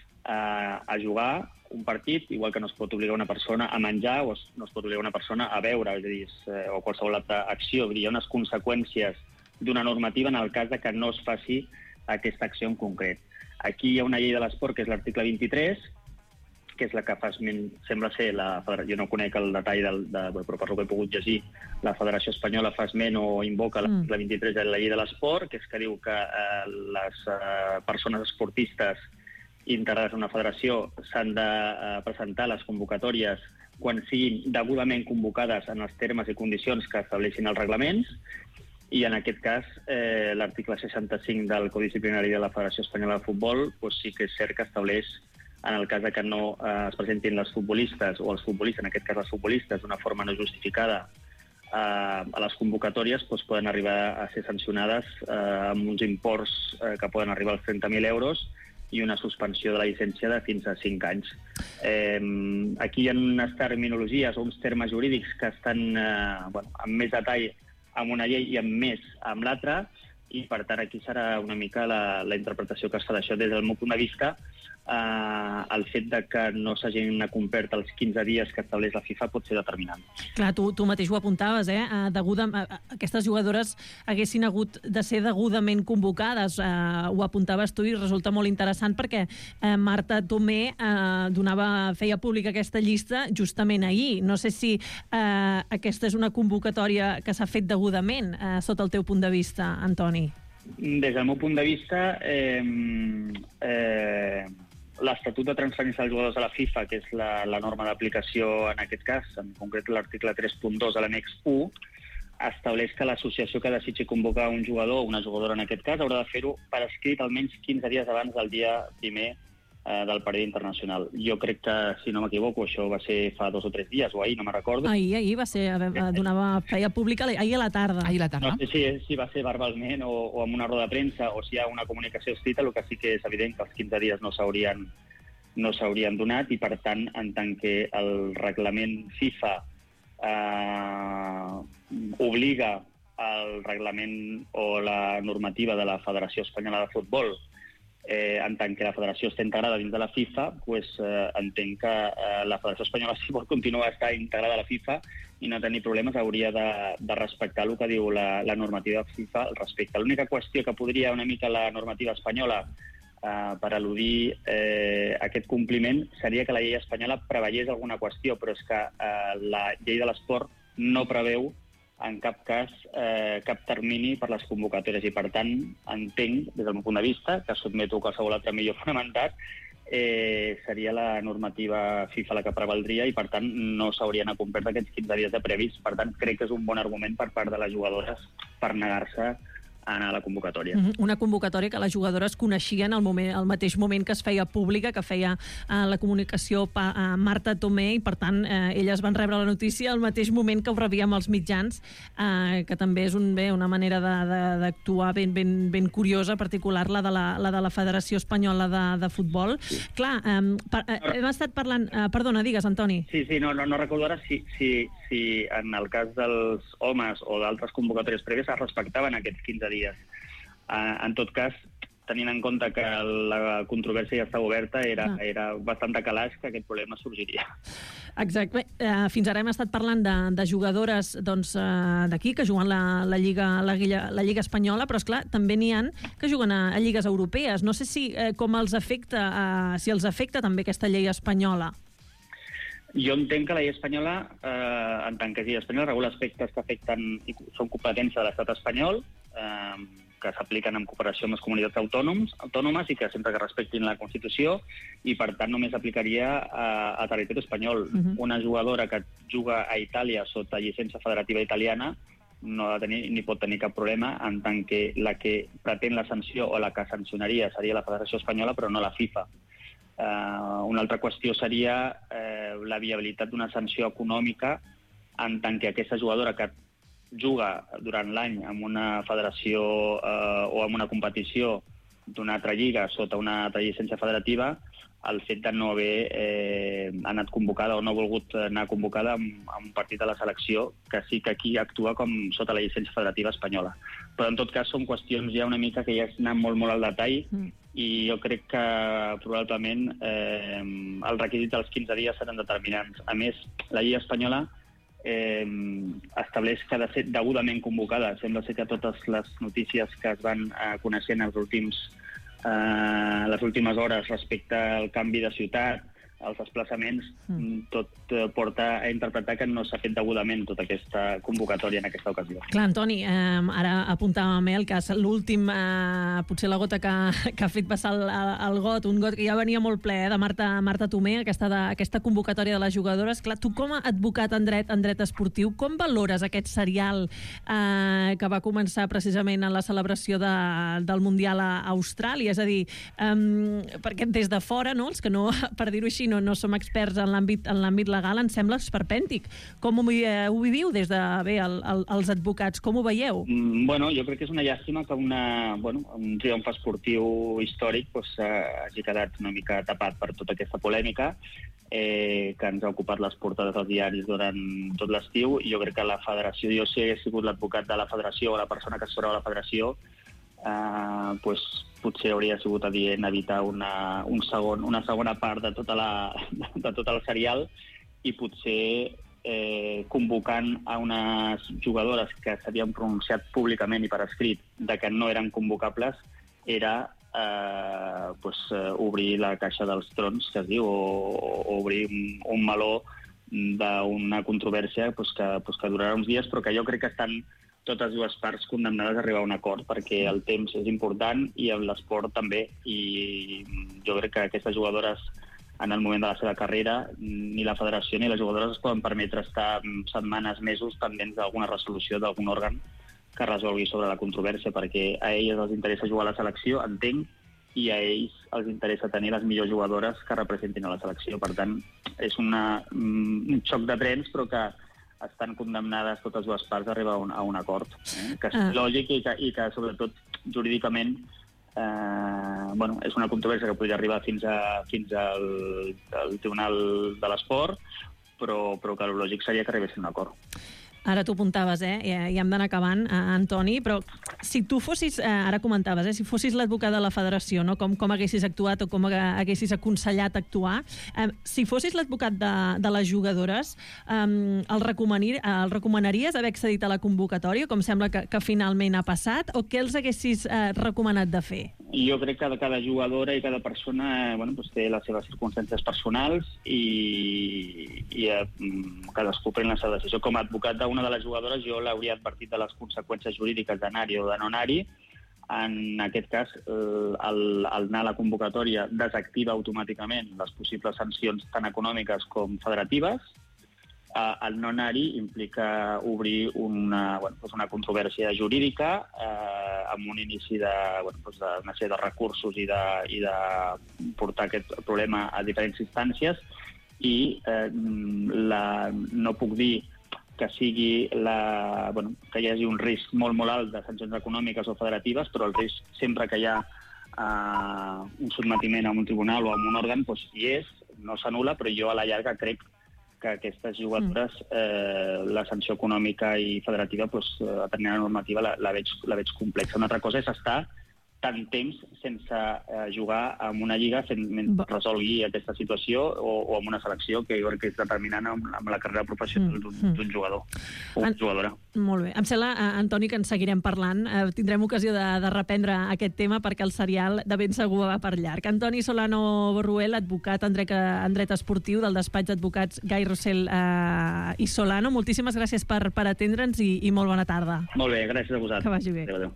a, a jugar un partit, igual que no es pot obligar una persona a menjar o no es pot obligar una persona a beure, és a dir, o qualsevol altra acció. Hi ha unes conseqüències d'una normativa en el cas de que no es faci aquesta acció en concret. Aquí hi ha una llei de l'esport, que és l'article vint-i-tres, que és la que fa esment, sembla ser, la, jo no conec el detall, del, de, però per lo que he pogut llegir, la Federació Espanyola fa esment o invoca mm. l'article vint-i-tres de la llei de l'esport, que és que diu que eh, les eh, persones esportistes integrades en una federació s'han de eh, presentar les convocatòries quan siguin degudament convocades en els termes i condicions que estableixin els reglaments, i en aquest cas eh, l'article seixanta-cinc del Codi Disciplinari de la Federació Espanyola de Futbol pues, sí que és cert que estableix, en el cas de que no eh, es presentin les futbolistes, o els futbolistes, en aquest cas les futbolistes, d'una forma no justificada eh, a les convocatòries, doncs poden arribar a ser sancionades eh, amb uns imports eh, que poden arribar als trenta mil euros i una suspensió de la llicència de fins a cinc anys. Eh, aquí hi ha unes terminologies o uns termes jurídics que estan eh, bueno, amb més detall amb una llei i amb més amb l'altra, i per tant aquí serà una mica la, la interpretació que es fa d'això. Des del meu punt de vista, eh, el fet de que no s'hagin complert els quinze dies que estableix la FIFA pot ser determinant. Clar, tu, tu mateix ho apuntaves, eh? Deguda, aquestes jugadores haguessin hagut de ser degudament convocades, eh, ho apuntaves tu i resulta molt interessant perquè eh, Marta Tomé eh, donava, feia pública aquesta llista justament ahir. No sé si eh, aquesta és una convocatòria que s'ha fet degudament eh, sota el teu punt de vista, Antoni. Des del meu punt de vista, eh, eh, l'Estatut de Transferència dels Jugadors de la FIFA, que és la, la norma d'aplicació en aquest cas, en concret l'article tres punt dos a l'annex u, estableix que l'associació que desitgi convocar un jugador o una jugadora en aquest cas haurà de fer-ho per escrit almenys quinze dies abans del dia primer eh, del partit internacional. Jo crec que, si no m'equivoco, això va ser fa dos o tres dies, o ahir, no me'n recordo. Ahir, ahir va ser, donava, feia pública ahir a la tarda. Ahir a la tarda. No sé si, si va ser verbalment o, o amb una roda de premsa o si hi ha una comunicació escrita, el que sí que és evident que els quinze dies no s'haurien no s'haurien donat i, per tant, en tant que el reglament FIFA eh, obliga el reglament o la normativa de la Federació Espanyola de Futbol, eh, en tant que la federació està integrada dins de la FIFA, pues, eh, entenc que eh, la Federació Espanyola, si vol continuar a estar integrada a la FIFA i no tenir problemes, hauria de, de respectar el que diu la, la normativa FIFA al respecte. L'única qüestió que podria una mica la normativa espanyola eh, per al·ludir eh, aquest compliment seria que la llei espanyola preveiés alguna qüestió, però és que eh, la llei de l'esport no preveu en cap cas eh, cap termini per les convocatòries i, per tant, entenc, des del meu punt de vista, que sotmeto qualsevol altre millor fonamentat, eh, seria la normativa FIFA la que prevaldria i, per tant, no s'haurien acomplert aquests quinze dies de previs. Per tant, crec que és un bon argument per part de les jugadores per negar-se a anar a la convocatòria. Mm-hmm. Una convocatòria que les jugadores coneixien al, moment, al mateix moment que es feia pública, que feia eh, la comunicació pa, a Marta Tomé, i per tant eh, elles van rebre la notícia al mateix moment que ho rebíem els mitjans, eh, que també és un, bé, una manera d'actuar ben, ben, ben curiosa, particular la de la, la de la Federació Espanyola de, de Futbol. Sí. Clar, eh, per, eh, hem estat parlant... Eh, perdona, digues, Antoni. Sí, sí, no, no, no recordo ara si, si, si en el cas dels homes o d'altres convocatòries prèvies es respectaven aquests quinze dies. Uh, en tot cas, tenint en compte que la controvèrsia ja estava oberta, era, ah. era bastant de calaix que aquest problema sorgiria. Exacte. Uh, fins ara hem estat parlant de, de jugadores doncs, uh, d'aquí, que juguen la, la, Lliga, la, la Lliga Espanyola, però, esclar, també n'hi ha que juguen a, a lligues europees. No sé si uh, com els afecta, uh, si els afecta també aquesta llei espanyola. Jo entenc que la llei espanyola, eh, en tant que llei espanyola, regula aspectes que afecten i són competència de l'estat espanyol, eh, que s'apliquen en cooperació amb les comunitats autònoms, autònomes i que sempre que respectin la Constitució, i per tant només aplicaria a, a territori espanyol. Uh-huh. Una jugadora que juga a Itàlia sota llicència federativa italiana no ha de tenir ni pot tenir cap problema, en tant que la que pretén la sanció o la que sancionaria seria la Federació Espanyola, però no la FIFA. Uh, una altra qüestió seria uh, la viabilitat d'una sanció econòmica en tant que aquesta jugadora que juga durant l'any en una federació uh, o en una competició d'una altra lliga sota una altra llicència federativa, el fet de no haver eh, anat convocada o no volgut anar convocada en, en un partit de la selecció, que sí que aquí actua com sota la llicència federativa espanyola. Però en tot cas són qüestions ja una mica que ja és anar molt, molt al detall, mm. i jo crec que probablement eh, el requisit dels quinze dies seran determinants. A més, la llei espanyola eh, estableix que ha de ser degudament convocada. Sembla ser que totes les notícies que es van eh, coneixent els últims Uh, les últimes hores respecte al canvi de ciutat, els desplaçaments, mm. tot uh, porta a interpretar que no s'ha fet degudament tota aquesta convocatòria en aquesta ocasió. Clar, Antoni, eh, ara apuntàvem el cas, l'últim, eh, potser la gota que, que ha fet passar el, el got, un got que ja venia molt ple, eh, de Marta, Marta Tomé, aquesta, de, aquesta convocatòria de les jugadores. Clar, tu com a advocat en dret, en dret esportiu, com valores aquest serial eh, que va començar precisament en la celebració de, del Mundial a Austràlia? És a dir, eh, perquè des de fora, no, els que no, per dir-ho així, no, no som experts en l'àmbit en l'àmbit legal, em sembla esperpèntic. Com ho, eh, ho viviu des de, bé, el, el, els advocats? Com ho veieu? Mm, bueno, jo crec que és una llàstima que una, bueno, un triomf esportiu històric pues, eh, hagi quedat una mica tapat per tota aquesta polèmica eh, que ens ha ocupat les portades dels diaris durant tot l'estiu, i jo crec que la federació, jo si hagués sigut l'advocat de la federació o la persona que assessora la federació, Uh, pues, potser hauria sigut adient evitar una, un segon, una segona part de, tota la, de tot el serial, i potser eh, convocant a unes jugadores que s'havien pronunciat públicament i per escrit de que no eren convocables era eh, pues, uh, obrir la caixa dels trons, que es diu, o, o obrir un, un meló d'una controvèrsia pues, que, pues, que durarà uns dies, però que jo crec que estan totes dues parts condemnades a arribar a un acord, perquè el temps és important i l'esport també, i jo crec que aquestes jugadores en el moment de la seva carrera, ni la federació ni les jugadores es poden permetre estar setmanes, mesos pendents d'alguna resolució d'algun òrgan que resolgui sobre la controvèrsia, perquè a elles els interessa jugar a la selecció, entenc, i a ells els interessa tenir les millors jugadores que representin a la selecció. Per tant, és una, un xoc de trens, però que estan condemnades totes dues parts a arribar a un, a un acord, eh? que és ah. lògic i que, i que sobretot jurídicament eh, bueno, és una controvèrsia que podria arribar fins, a, fins al, al Tribunal de l'Esport, però, però que el lògic seria que arribessin a un acord. Ara tu apuntaves, eh? I hem d'anar acabant, eh, Antoni, però si tu fossis, eh, ara comentaves, eh, si fossis l'advocat de la federació, no? com, com haguessis actuat o com haguessis aconsellat actuar, eh, si fossis l'advocat de, de les jugadores, eh, el, recomanir, el recomanaries haver accedit a la convocatòria, com sembla que, que finalment ha passat, o què els haguessis eh, recomanat de fer? jo crec que cada jugadora i cada persona eh, bueno, doncs té les seves circumstàncies personals i, i eh, cadascú pren la seva decisió. Com a advocat d'una de les jugadores, jo l'hauria advertit de les conseqüències jurídiques d'anar-hi o de no anar-hi. En aquest cas, el, el, el anar a la convocatòria desactiva automàticament les possibles sancions tant econòmiques com federatives. Uh, el no anar-hi implica obrir una, bueno, doncs una controvèrsia jurídica eh, amb un inici de, bueno, doncs de una sèrie de recursos i de, i de portar aquest problema a diferents instàncies i eh, la, no puc dir que sigui la, bueno, que hi hagi un risc molt, molt alt de sancions econòmiques o federatives, però el risc sempre que hi ha uh, un sotmetiment a un tribunal o a un òrgan, doncs hi és, no s'anul·la, però jo a la llarga crec que aquestes jugadores, eh, la sanció econòmica i federativa, doncs, depenent de la normativa, la, la, veig, la veig complexa. Una altra cosa és estar tant temps sense eh, jugar en una lliga fent, mentre resolgui aquesta situació o, o en una selecció que jo crec que és determinant amb, amb la carrera professional d'un mm. jugador o una jugadora. Molt bé. Em sembla, Antoni, que en seguirem parlant. Eh, tindrem ocasió de, de reprendre aquest tema perquè el serial de ben segur va per llarg. Antoni Solano Borruel, advocat en dret, en dret esportiu del despatx d'advocats Gai Rossell eh, i Solano. Moltíssimes gràcies per, per atendre'ns i, i molt bona tarda. Molt bé, gràcies a vosaltres. Que vagi bé. Adéu, adéu.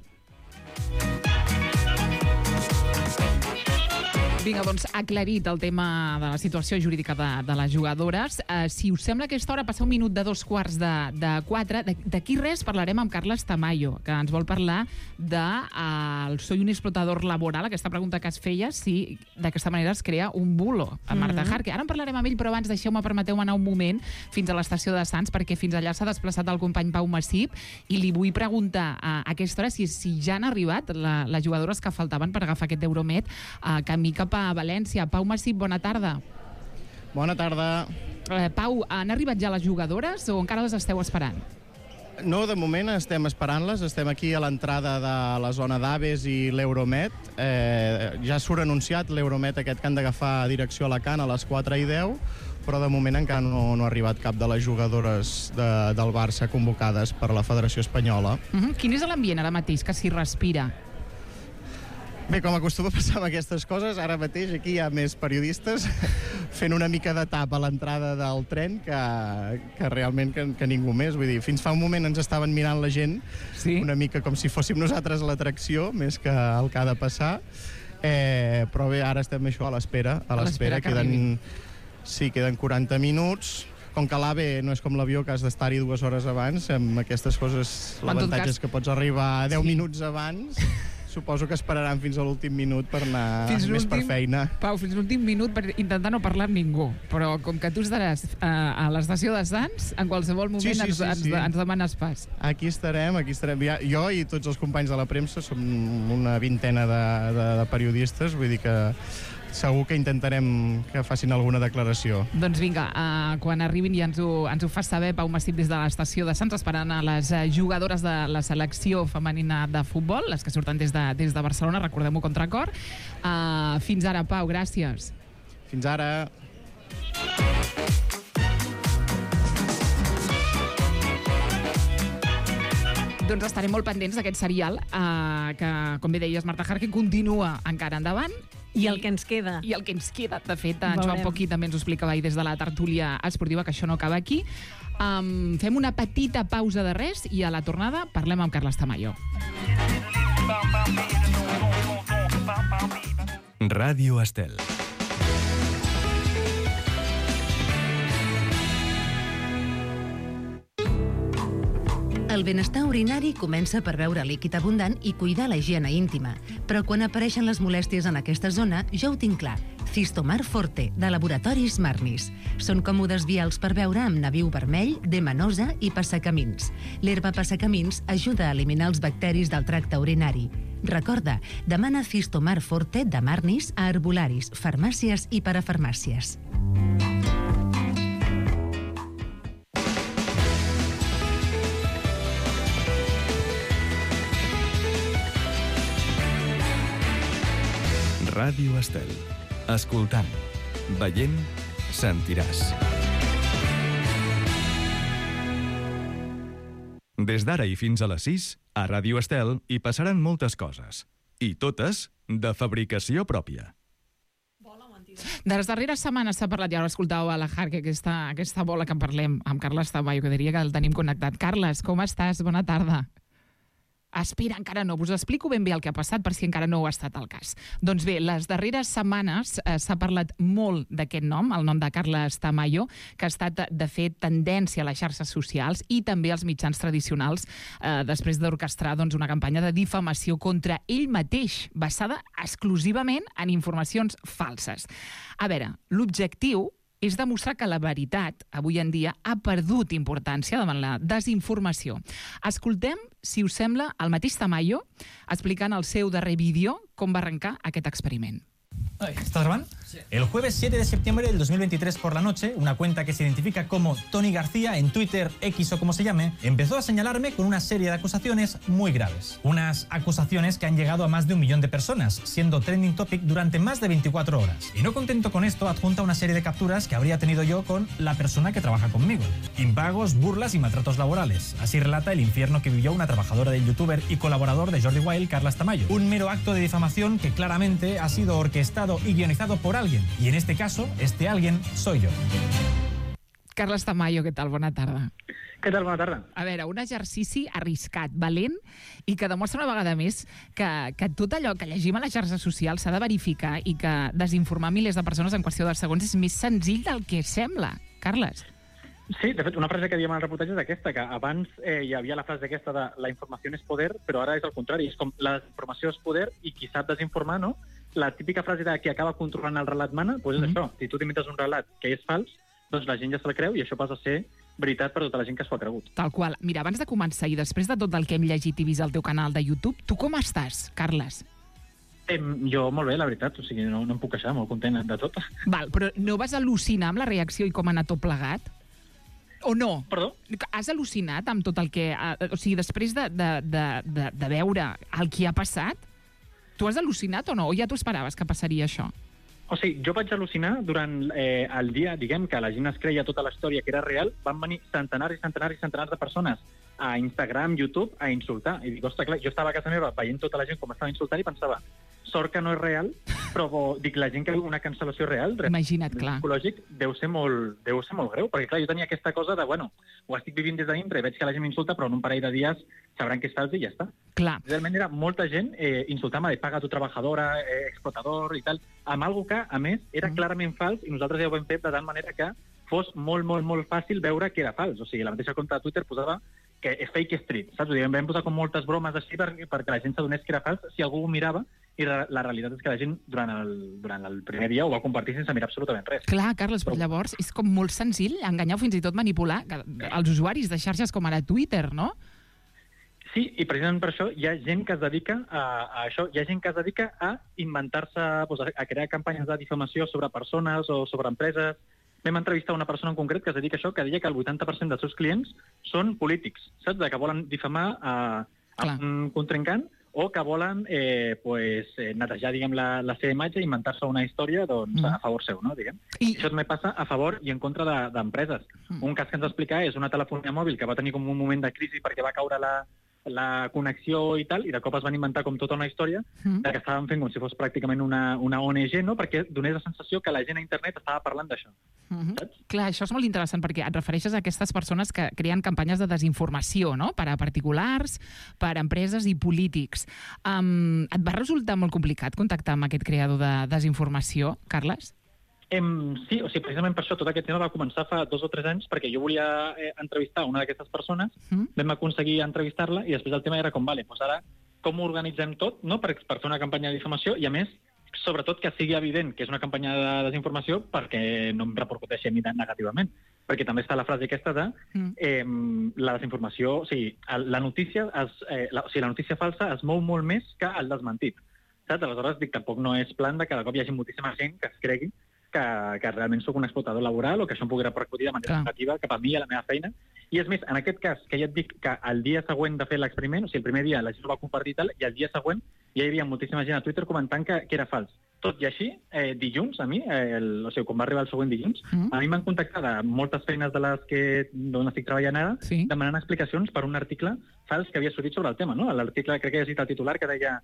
Vinga, doncs, aclarit el tema de la situació jurídica de, de les jugadores. Uh, si us sembla, a aquesta hora passa un minut de dos quarts de, de quatre. D'aquí res parlarem amb Carles Tamayo, que ens vol parlar de uh, Soy un explotador laboral, aquesta pregunta que es feia, si d'aquesta manera es crea un bulo a Marta mm-hmm. Jarque. Ara en parlarem amb ell, però abans deixeu-me, permeteu-me anar un moment fins a l'estació de Sants, perquè fins allà s'ha desplaçat el company Pau Massip, i li vull preguntar uh, a aquesta hora si, si ja han arribat la, les jugadores que faltaven per agafar aquest Euromed uh, camí cap a València. Pau Massip, bona tarda. Bona tarda. Eh, Pau, han arribat ja les jugadores o encara les esteu esperant? No, de moment estem esperant-les. Estem aquí a l'entrada de la zona d'Aves i l'Euromed. Eh, ja surt anunciat l'Euromed aquest que han d'agafar direcció a Alacant a les quatre i deu, però de moment encara no, no ha arribat cap de les jugadores de, del Barça convocades per la Federació Espanyola. Uh-huh. Quin és l'ambient ara mateix que s'hi respira? Bé, com acostuma a passar amb aquestes coses, ara mateix aquí hi ha més periodistes fent una mica de tap a l'entrada del tren que, que realment que, que ningú més. Vull dir, fins fa un moment ens estaven mirant la gent sí? una mica com si fóssim nosaltres l'atracció, més que el que ha de passar. Eh, però bé, ara estem això a l'espera. A l'espera queden, sí, queden quaranta minuts. Com que l'AVE no és com l'avió que has d'estar-hi dues hores abans, amb aquestes coses l'avantatge és que pots arribar deu sí. minuts abans. Suposo que esperaran fins a l'últim minut per anar fins més per feina. Pau, fins l'últim minut per intentar no parlar amb ningú. Però com que tu estaràs uh, a l'estació de Sants, en qualsevol moment sí, sí, ens, sí, ens, sí. ens demanes pas. Aquí estarem, aquí estarem. Ja, jo i tots els companys de la premsa som una vintena de, de, de periodistes, vull dir que segur que intentarem que facin alguna declaració. Doncs vinga, uh, quan arribin ja ens ho, ens ho fas saber, Pau Massip, des de l'estació de Sants, esperant a les uh, jugadores de la selecció femenina de futbol, les que surten des de, des de Barcelona, recordem-ho contra cor. Uh, fins ara, Pau, gràcies. Fins ara. Doncs estarem molt pendents d'aquest serial, uh, que, com bé deies, Marta Jarque continua encara endavant. I el que ens queda. I el que ens queda. De fet, en Joan Poquí també ens ho explicava ahir des de la tertúlia esportiva, que això no acaba aquí. Um, fem una petita pausa de res i a la tornada parlem amb Carles Tamayo. Ràdio Estel. El benestar urinari comença per beure líquid abundant i cuidar la higiene íntima. Però quan apareixen les molèsties en aquesta zona, ja ho tinc clar. Cistomar Forte, de Laboratoris Marnis. Són còmodes vials per beure amb nabiu vermell, demanosa i passacamins. L'herba passacamins ajuda a eliminar els bacteris del tracte urinari. Recorda, demana Cistomar Forte de Marnis a herbolaris, farmàcies i parafarmàcies. Ràdio Estel. Escoltant, veient, sentiràs. Des d'ara i fins a les sis, a Ràdio Estel hi passaran moltes coses. I totes de fabricació pròpia. De les darreres setmanes s'ha parlat, ja ho escoltàveu a la Harque, aquesta, aquesta bola que parlem amb Carles Tamayo, que diria que el tenim connectat. Carles, com estàs? Bona tarda. Espera, encara no. Us explico ben bé el que ha passat per si encara no ho ha estat el cas. Doncs bé, les darreres setmanes eh, s'ha parlat molt d'aquest nom, el nom de Carles Tamayo, que ha estat, de fet, tendència a les xarxes socials i també als mitjans tradicionals eh, després d'orquestrar doncs, una campanya de difamació contra ell mateix, basada exclusivament en informacions falses. A veure, l'objectiu és demostrar que la veritat, avui en dia, ha perdut importància davant la desinformació. Escoltem, si us sembla, el mateix Tamayo explicant al seu darrer vídeo com va arrencar aquest experiment. ¿Estás grabando? Sí. El jueves siete de septiembre del dos mil veintitrés por la noche, una cuenta que se identifica como Tony García en Twitter, X o como se llame, empezó a señalarme con una serie de acusaciones muy graves. Unas acusaciones que han llegado a más de un millón de personas, siendo trending topic durante más de veinticuatro horas. Y no contento con esto, adjunta una serie de capturas que habría tenido yo con la persona que trabaja conmigo. Impagos, burlas y maltratos laborales. Así relata el infierno que vivió una trabajadora del youtuber y colaborador de Jordi Wild, Carles Tamayo. Un mero acto de difamación que claramente ha sido orquestado y guionizado por alguien. Y en este caso, este alguien soy yo. Carles Tamayo, què tal? Bona tarda. Què tal? Bona tarda. A veure, un exercici arriscat, valent, i que demostra una vegada més que, que tot allò que llegim a les xarxes socials s'ha de verificar i que desinformar milers de persones en qüestió de segons és més senzill del que sembla. Carles. Sí, de fet, una frase que diem al reportatge és aquesta, que abans eh, hi havia la frase aquesta de la informació és poder, però ara és el contrari, és com la informació és poder i qui sap desinformar, no? La típica frase de qui acaba controlant el relat mana, doncs és mm-hmm. això, si tu t'inventes un relat que és fals, doncs la gent ja se'l creu i això passa a ser veritat per tota la gent que s'ho ha cregut. Tal qual. Mira, abans de començar i després de tot el que hem llegit i vist al teu canal de YouTube, tu com estàs, Carles? Eh, jo molt bé, la veritat, o sigui, no, no em puc queixar, molt content de tot. Val, però no vas al·lucinar amb la reacció i com ha anat tot plegat? O no? Perdó? Has al·lucinat amb tot el que... Eh, o sigui, després de, de, de, de, de veure el que ha passat, tu has al·lucinat o no? O ja t'ho esperaves que passaria això? O sigui, jo vaig al·lucinar durant eh, el dia, diguem, que la gent es creia tota la història que era real, van venir centenars i centenars i centenars de persones a Instagram, YouTube, a insultar. I dic, ostres, clar, jo estava a casa meva veient tota la gent com estava insultant i pensava, sort que no és real, però dic, la gent que viu una cancel·lació real, imagina't, clar, psicològic, deu ser molt, deu ser molt greu, perquè clar, jo tenia aquesta cosa de, bueno, ho estic vivint des de dintre, veig que la gent m'insulta, però en un parell de dies sabran que és fals i ja està. Clar. Realment era molta gent eh, insultant-me de paga tu trabajadora, eh, explotador i tal, amb algo que, a més, era mm. clarament fals i nosaltres ja ho vam fer de tal manera que fos molt, molt, molt fàcil veure que era fals. O sigui, la mateixa compte de Twitter posava que és fake street, saps? O sigui, vam posar com moltes bromes així per, perquè la gent s'adonés que era fals si algú ho mirava i la, la realitat és que la gent durant el, durant el primer dia ho va compartir sense mirar absolutament res. Clar, Carles, però llavors és com molt senzill enganyar o fins i tot manipular els usuaris de xarxes com ara Twitter, no? Sí, i precisament per això hi ha gent que es dedica a, a això, hi ha gent que es dedica a inventar-se, doncs, a crear campanyes de difamació sobre persones o sobre empreses. Vam entrevistar una persona en concret que es dedica a això, que deia que el vuitanta per cent dels seus clients són polítics, saps? Que volen difamar a, a un contrincant o que volen eh, pues, eh, netejar, diguem, la, la seva imatge i inventar-se una història doncs, mm. a favor seu, no? Diguem. I això també passa a favor i en contra d'empreses. De, mm. Un cas que ens va explicar és una telefonia mòbil que va tenir com un moment de crisi perquè va caure la, la connexió i tal, i de cop es van inventar com tota una història mm. de que estaven fent com si fos pràcticament una, una O N G, no? Perquè donés la sensació que la gent a internet estava parlant d'això. Mm-hmm. Clar, això és molt interessant perquè et refereixes a aquestes persones que creen campanyes de desinformació, no? Per a particulars, per a empreses i polítics. Um, et va resultar molt complicat contactar amb aquest creador de desinformació, Carles? Em, sí, o sigui, precisament per això tot aquest tema va començar fa dos o tres anys perquè jo volia eh, entrevistar una d'aquestes persones, mm. vam aconseguir entrevistar-la i després el tema era com, vale, doncs ara com ho organitzem tot, no?, per, per fer una campanya de difamació i a més, sobretot que sigui evident que és una campanya de desinformació perquè no em repercuteixi a mi negativament. Perquè també està la frase aquesta de mm. eh, la desinformació, o sigui, la notícia, es, eh, la, o sigui, la notícia falsa es mou molt més que el desmentit. Saps? Aleshores, dic, tampoc no és plan de que de cop hi hagi moltíssima gent que es cregui que, que realment sóc un explotador laboral o que això em pugui repercutir de manera Clar. negativa cap a mi i a la meva feina. I és més, en aquest cas, que ja et dic que el dia següent de fer l'experiment, o sigui, el primer dia la gent ho va compartir i tal, i el dia següent ja hi havia moltíssima gent a Twitter comentant que, que era fals. Tot i així, eh, dilluns, a mi, eh, el, o sigui, quan va arribar el següent dilluns, mm. a mi m'han contactat de moltes feines de les que on estic treballant ara, sí. demanant explicacions per un article fals que havia sortit sobre el tema, no? L'article, crec que he llegit el titular, que deia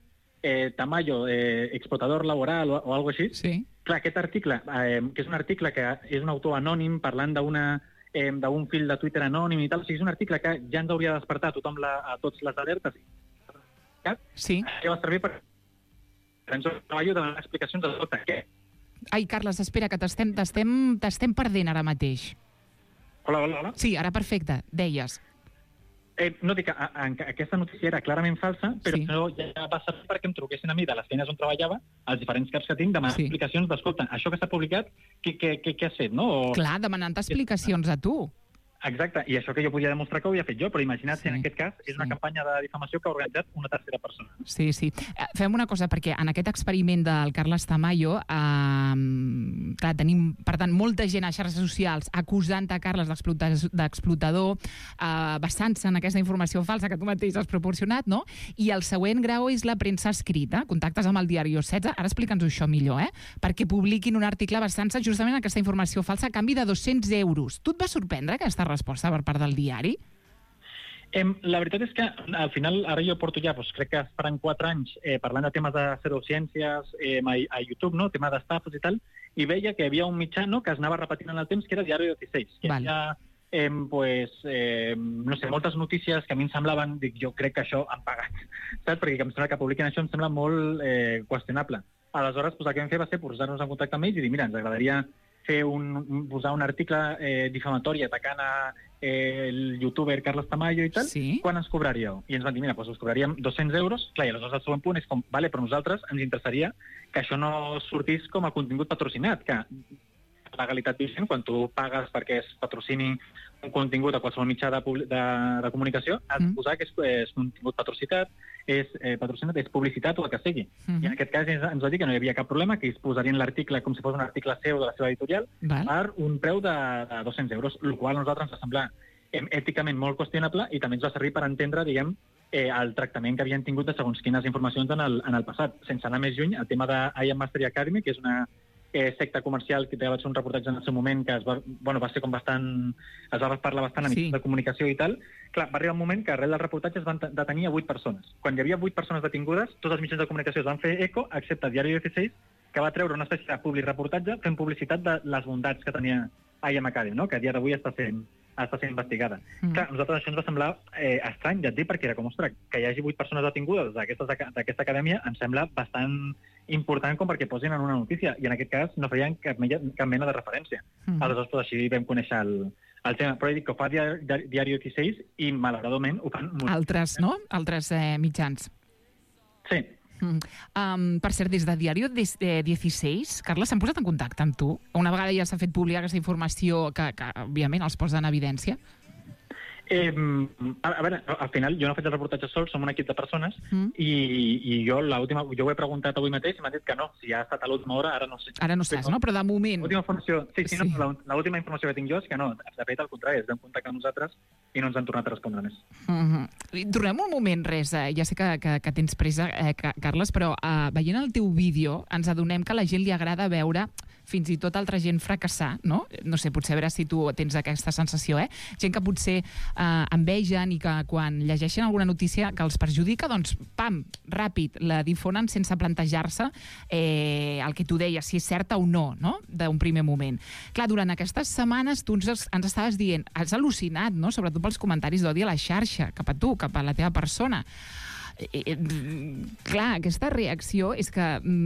eh, Tamayo, eh, explotador laboral o, o alguna cosa així. Sí. Clar, aquest article, eh, que és un article que és un autor anònim parlant d'una eh, d'un fil de Twitter anònim i tal, o sigui, és un article que ja ens hauria de despertar a tothom la, a tots les alertes. Sí. Que va servir per... Ens treballo de donar explicacions de tot què. Ai, Carles, espera, que t'estem t'estem t'estem perdent ara mateix. Hola, hola, hola. Sí, ara perfecte, deies. Eh, no dic que a, a, aquesta notícia era clarament falsa, però Sí. no, ja va servir perquè em truquessin a mi de les feines on treballava, als diferents caps que tinc, demanant Sí. explicacions d'escolta, això que s'ha publicat, què, què, què, què has fet, no? O... Clar, demanant explicacions a tu. Exacte, i això que jo podia demostrar que ho havia fet jo, però imagina't si en aquest cas és una campanya de difamació que ha organitzat una tercera persona. Sí, sí. Eh, Fem una cosa, perquè en aquest experiment del Carles Tamayo, eh, clar, tenim, per tant, molta gent a xarxes socials acusant a Carles d'explota- d'explotador, eh, basant-se en aquesta informació falsa que tu mateix has proporcionat, no? I el següent grau és la premsa escrita. Contactes amb el diari setze, ara explica'ns això millor, eh? Perquè publiquin un article basant-se justament en aquesta informació falsa a canvi de dos-cents euros. Tu et va sorprendre aquesta resposta per part del diari? Em, la veritat és que al final, ara jo porto ja, doncs, crec que faran quatre anys eh, parlant de temes de pseudociències eh, a, a YouTube, no? Tema d'estafes i tal, i veia que hi havia un mitjà, no?, que es anava repetint en el temps, que era Diario dieciséis, que Val. hi havia eh, pues, eh, no sé, moltes notícies que a mi em semblaven, dic, jo crec que això han pagat, saps? Perquè que em sembla que publiquen això em sembla molt eh, qüestionable. Aleshores, pues, el que vam fer va ser posar-nos en contacte amb ells i dir, mira, ens agradaria fer un, un- posar un article eh, difamatori atacant a eh, el youtuber Carles Tamayo i tal, sí. quan ens cobraríeu? I ens van dir, mira, doncs us cobraríem dos-cents euros. Clar, i aleshores el següent punt és com, vale, però nosaltres ens interessaria que això no sortís com a contingut patrocinat, que la legalitat vigent, quan tu pagues perquè es patrocini un contingut a qualsevol mitjà de, publi- de, de comunicació, has de posar que és, és contingut patrocinat, és eh, patrocinat, és publicitat o el que sigui. Mhm. I en aquest cas ens, ens va dir que no hi havia cap problema, que ells posarien l'article com si fos un article seu de la seva editorial Val. per un preu de, de dos-cents euros, el qual a nosaltres ens va semblar eh, èticament molt qüestionable i també ens va servir per entendre, diguem, eh, el tractament que havien tingut de segons quines informacions en el, en el passat. Sense anar més lluny, el tema de I Am Mastery Academy, que és una eh, secta comercial que vaig fer un reportatge en el seu moment que es va, bueno, va ser com bastant... es va parlar bastant a Sí. mitjans de comunicació i tal. Clar, va arribar un moment que arrel del reportatge es van te- detenir a vuit persones. Quan hi havia vuit persones detingudes, tots els mitjans de comunicació es van fer eco, excepte Diario dieciséis, que va treure una espècie de public reportatge fent publicitat de les bondats que tenia I Am Academy, no? Que a dia d'avui està sent està sent investigada. Mm. Clar, a nosaltres això ens va semblar eh, estrany, ja et dic, perquè era com, ostres, que hi hagi vuit persones detingudes d'aquestes aca- d'aquesta acadèmia em sembla bastant important com perquè posin en una notícia, i en aquest cas no feien cap, mella- cap mena de referència. Mm. Aleshores, doncs, així vam conèixer el, el tema. Però he dit que ho fa Diari, Diari dieciséis i, malauradament, ho fan molt. Altres, no? Altres eh, mitjans. Sí. Mm. Um, per cert, des de Diario des- eh, dieciséis, Carles, s'han posat en contacte amb tu? Una vegada ja s'ha fet pública aquesta informació que, que òbviament, els posa en evidència? Eh, a, a veure, al final jo no faig el reportatge sol, som un equip de persones Mm. i, i jo l'última, jo ho he preguntat avui mateix i m'han dit que no, si ha estat a l'última hora, ara no sé. Ara no saps, no? Però de moment... L'última informació, sí, sí, Sí. sí. No, l'última informació que tinc jo és que no, de fet, al contrari, es vam contactar amb nosaltres i no ens han tornat a respondre més. Mm -hmm. Tornem un moment, res, eh, ja sé que, que, que tens pressa, eh, Ca- Carles, però eh, veient el teu vídeo ens adonem que a la gent li agrada veure fins i tot altra gent fracassar, no? No sé, potser a veure si tu tens aquesta sensació, eh? Gent que potser eh, envegen i que quan llegeixen alguna notícia que els perjudica, doncs, pam, ràpid, la difonen sense plantejar-se eh, el que tu deies, si és certa o no, no? D'un primer moment. Clar, durant aquestes setmanes tu ens, ens estaves dient, has al·lucinat, no? Sobretot pels comentaris d'odi a la xarxa, cap a tu, cap a la teva persona. Eh, eh, clar, aquesta reacció és que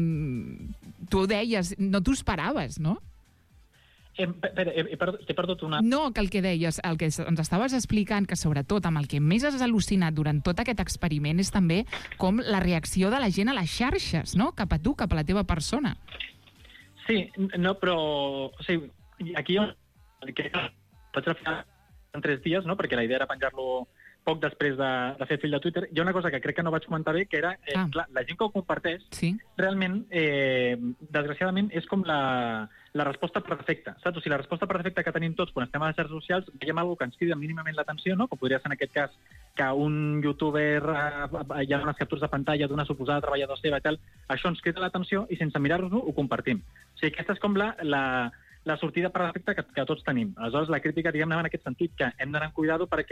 mm, tu ho deies, no t'ho esperaves, no? Eh, espera, he, he perdut, t'he perdut una... No, que el que deies, el que ens estaves explicant, que sobretot amb el que més has al·lucinat durant tot aquest experiment és també com la reacció de la gent a les xarxes, no? Cap a tu, cap a la teva persona. Sí, no, però... O sigui, aquí jo... Que vaig refinar en tres dies, no?, perquè la idea era penjar-lo poc després de, de fer fill de Twitter. Hi ha una cosa que crec que no vaig comentar bé, que era, eh, Ah. clar, la gent que ho comparteix, Sí. realment, eh, desgraciadament, és com la, la resposta per defecte, saps? O sigui, la resposta per defecte que tenim tots quan estem a les xarxes socials, veiem alguna que ens crida mínimament l'atenció, no?, com podria ser en aquest cas que un youtuber eh, hi ha unes captures de pantalla d'una suposada treballadora seva i tal, això ens crida l'atenció i sense mirar-nos-ho ho compartim. O sigui, aquesta és com la, la, la sortida per defecte que, que tots tenim. Aleshores, la crítica, diguem-ne, en aquest sentit, que hem d'anar amb cuidado perquè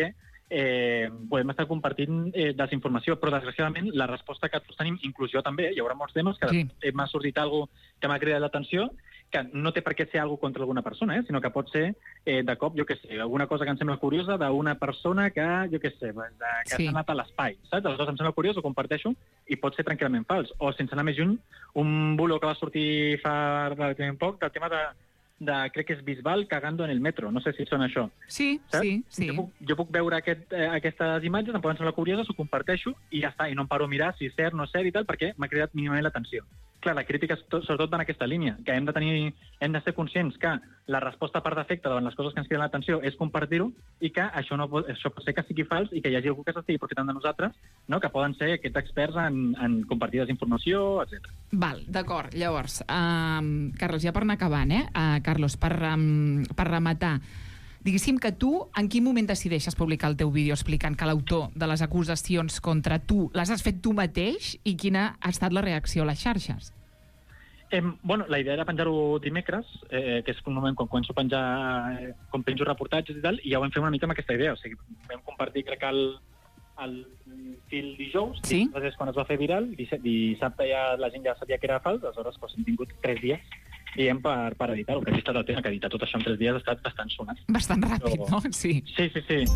eh, podem estar compartint eh, desinformació, però desgraciadament la resposta que tots tenim, inclusió també, hi haurà molts temes que sí. m'ha sortit alguna que m'ha cridat l'atenció, que no té per què ser alguna contra alguna persona, eh, sinó que pot ser, eh, de cop, jo què sé, alguna cosa que em sembla curiosa d'una persona que, jo què sé, de, que sí. s'ha anat a l'espai, saps? Aleshores em sembla curiós, ho comparteixo, i pot ser tranquil·lament fals. O, sense anar més junt, un bulo que va sortir fa relativament poc, del tema de, de crec que és Bisbal cagando en el metro. No sé si són això. Sí, saps? sí, sí. Jo puc, jo puc veure aquest, eh, aquestes imatges, em poden semblar curioses, ho comparteixo i ja està, i no em paro a mirar si és cert o no és cert i tal, perquè m'ha cridat mínimament l'atenció. Clar, la crítica sobretot va en aquesta línia, que hem de tenir, hem de ser conscients que la resposta per defecte davant les coses que ens criden l'atenció és compartir-ho i que això, no pot, això pot ser que sigui fals i que hi hagi algú que s'estigui aprofitant de nosaltres, no? Que poden ser aquests experts en, en compartir desinformació, etcètera. Val, d'acord. Llavors, um, Carlos, ja per anar acabant, eh? Uh, Carlos, per, um, per rematar, diguéssim que tu, en quin moment decideixes publicar el teu vídeo explicant que l'autor de les acusacions contra tu les has fet tu mateix i quina ha estat la reacció a les xarxes? Eh, bueno, la idea era penjar-ho dimecres, eh, que és un moment quan començo a penjar, eh, quan penjo reportatges i tal, i ja ho vam fer una mica amb aquesta idea. O sigui, vam compartir, crec que el, el fil dijous, sí? És quan es va fer viral, dissabte ja la gent ja sabia que era fals, aleshores doncs, hem tingut tres dies diguem, per, per editar-ho, que ha estat el tema, que editar tot això en tres dies ha estat bastant sonat. Bastant ràpid, Però... no? Sí. Sí, sí, sí.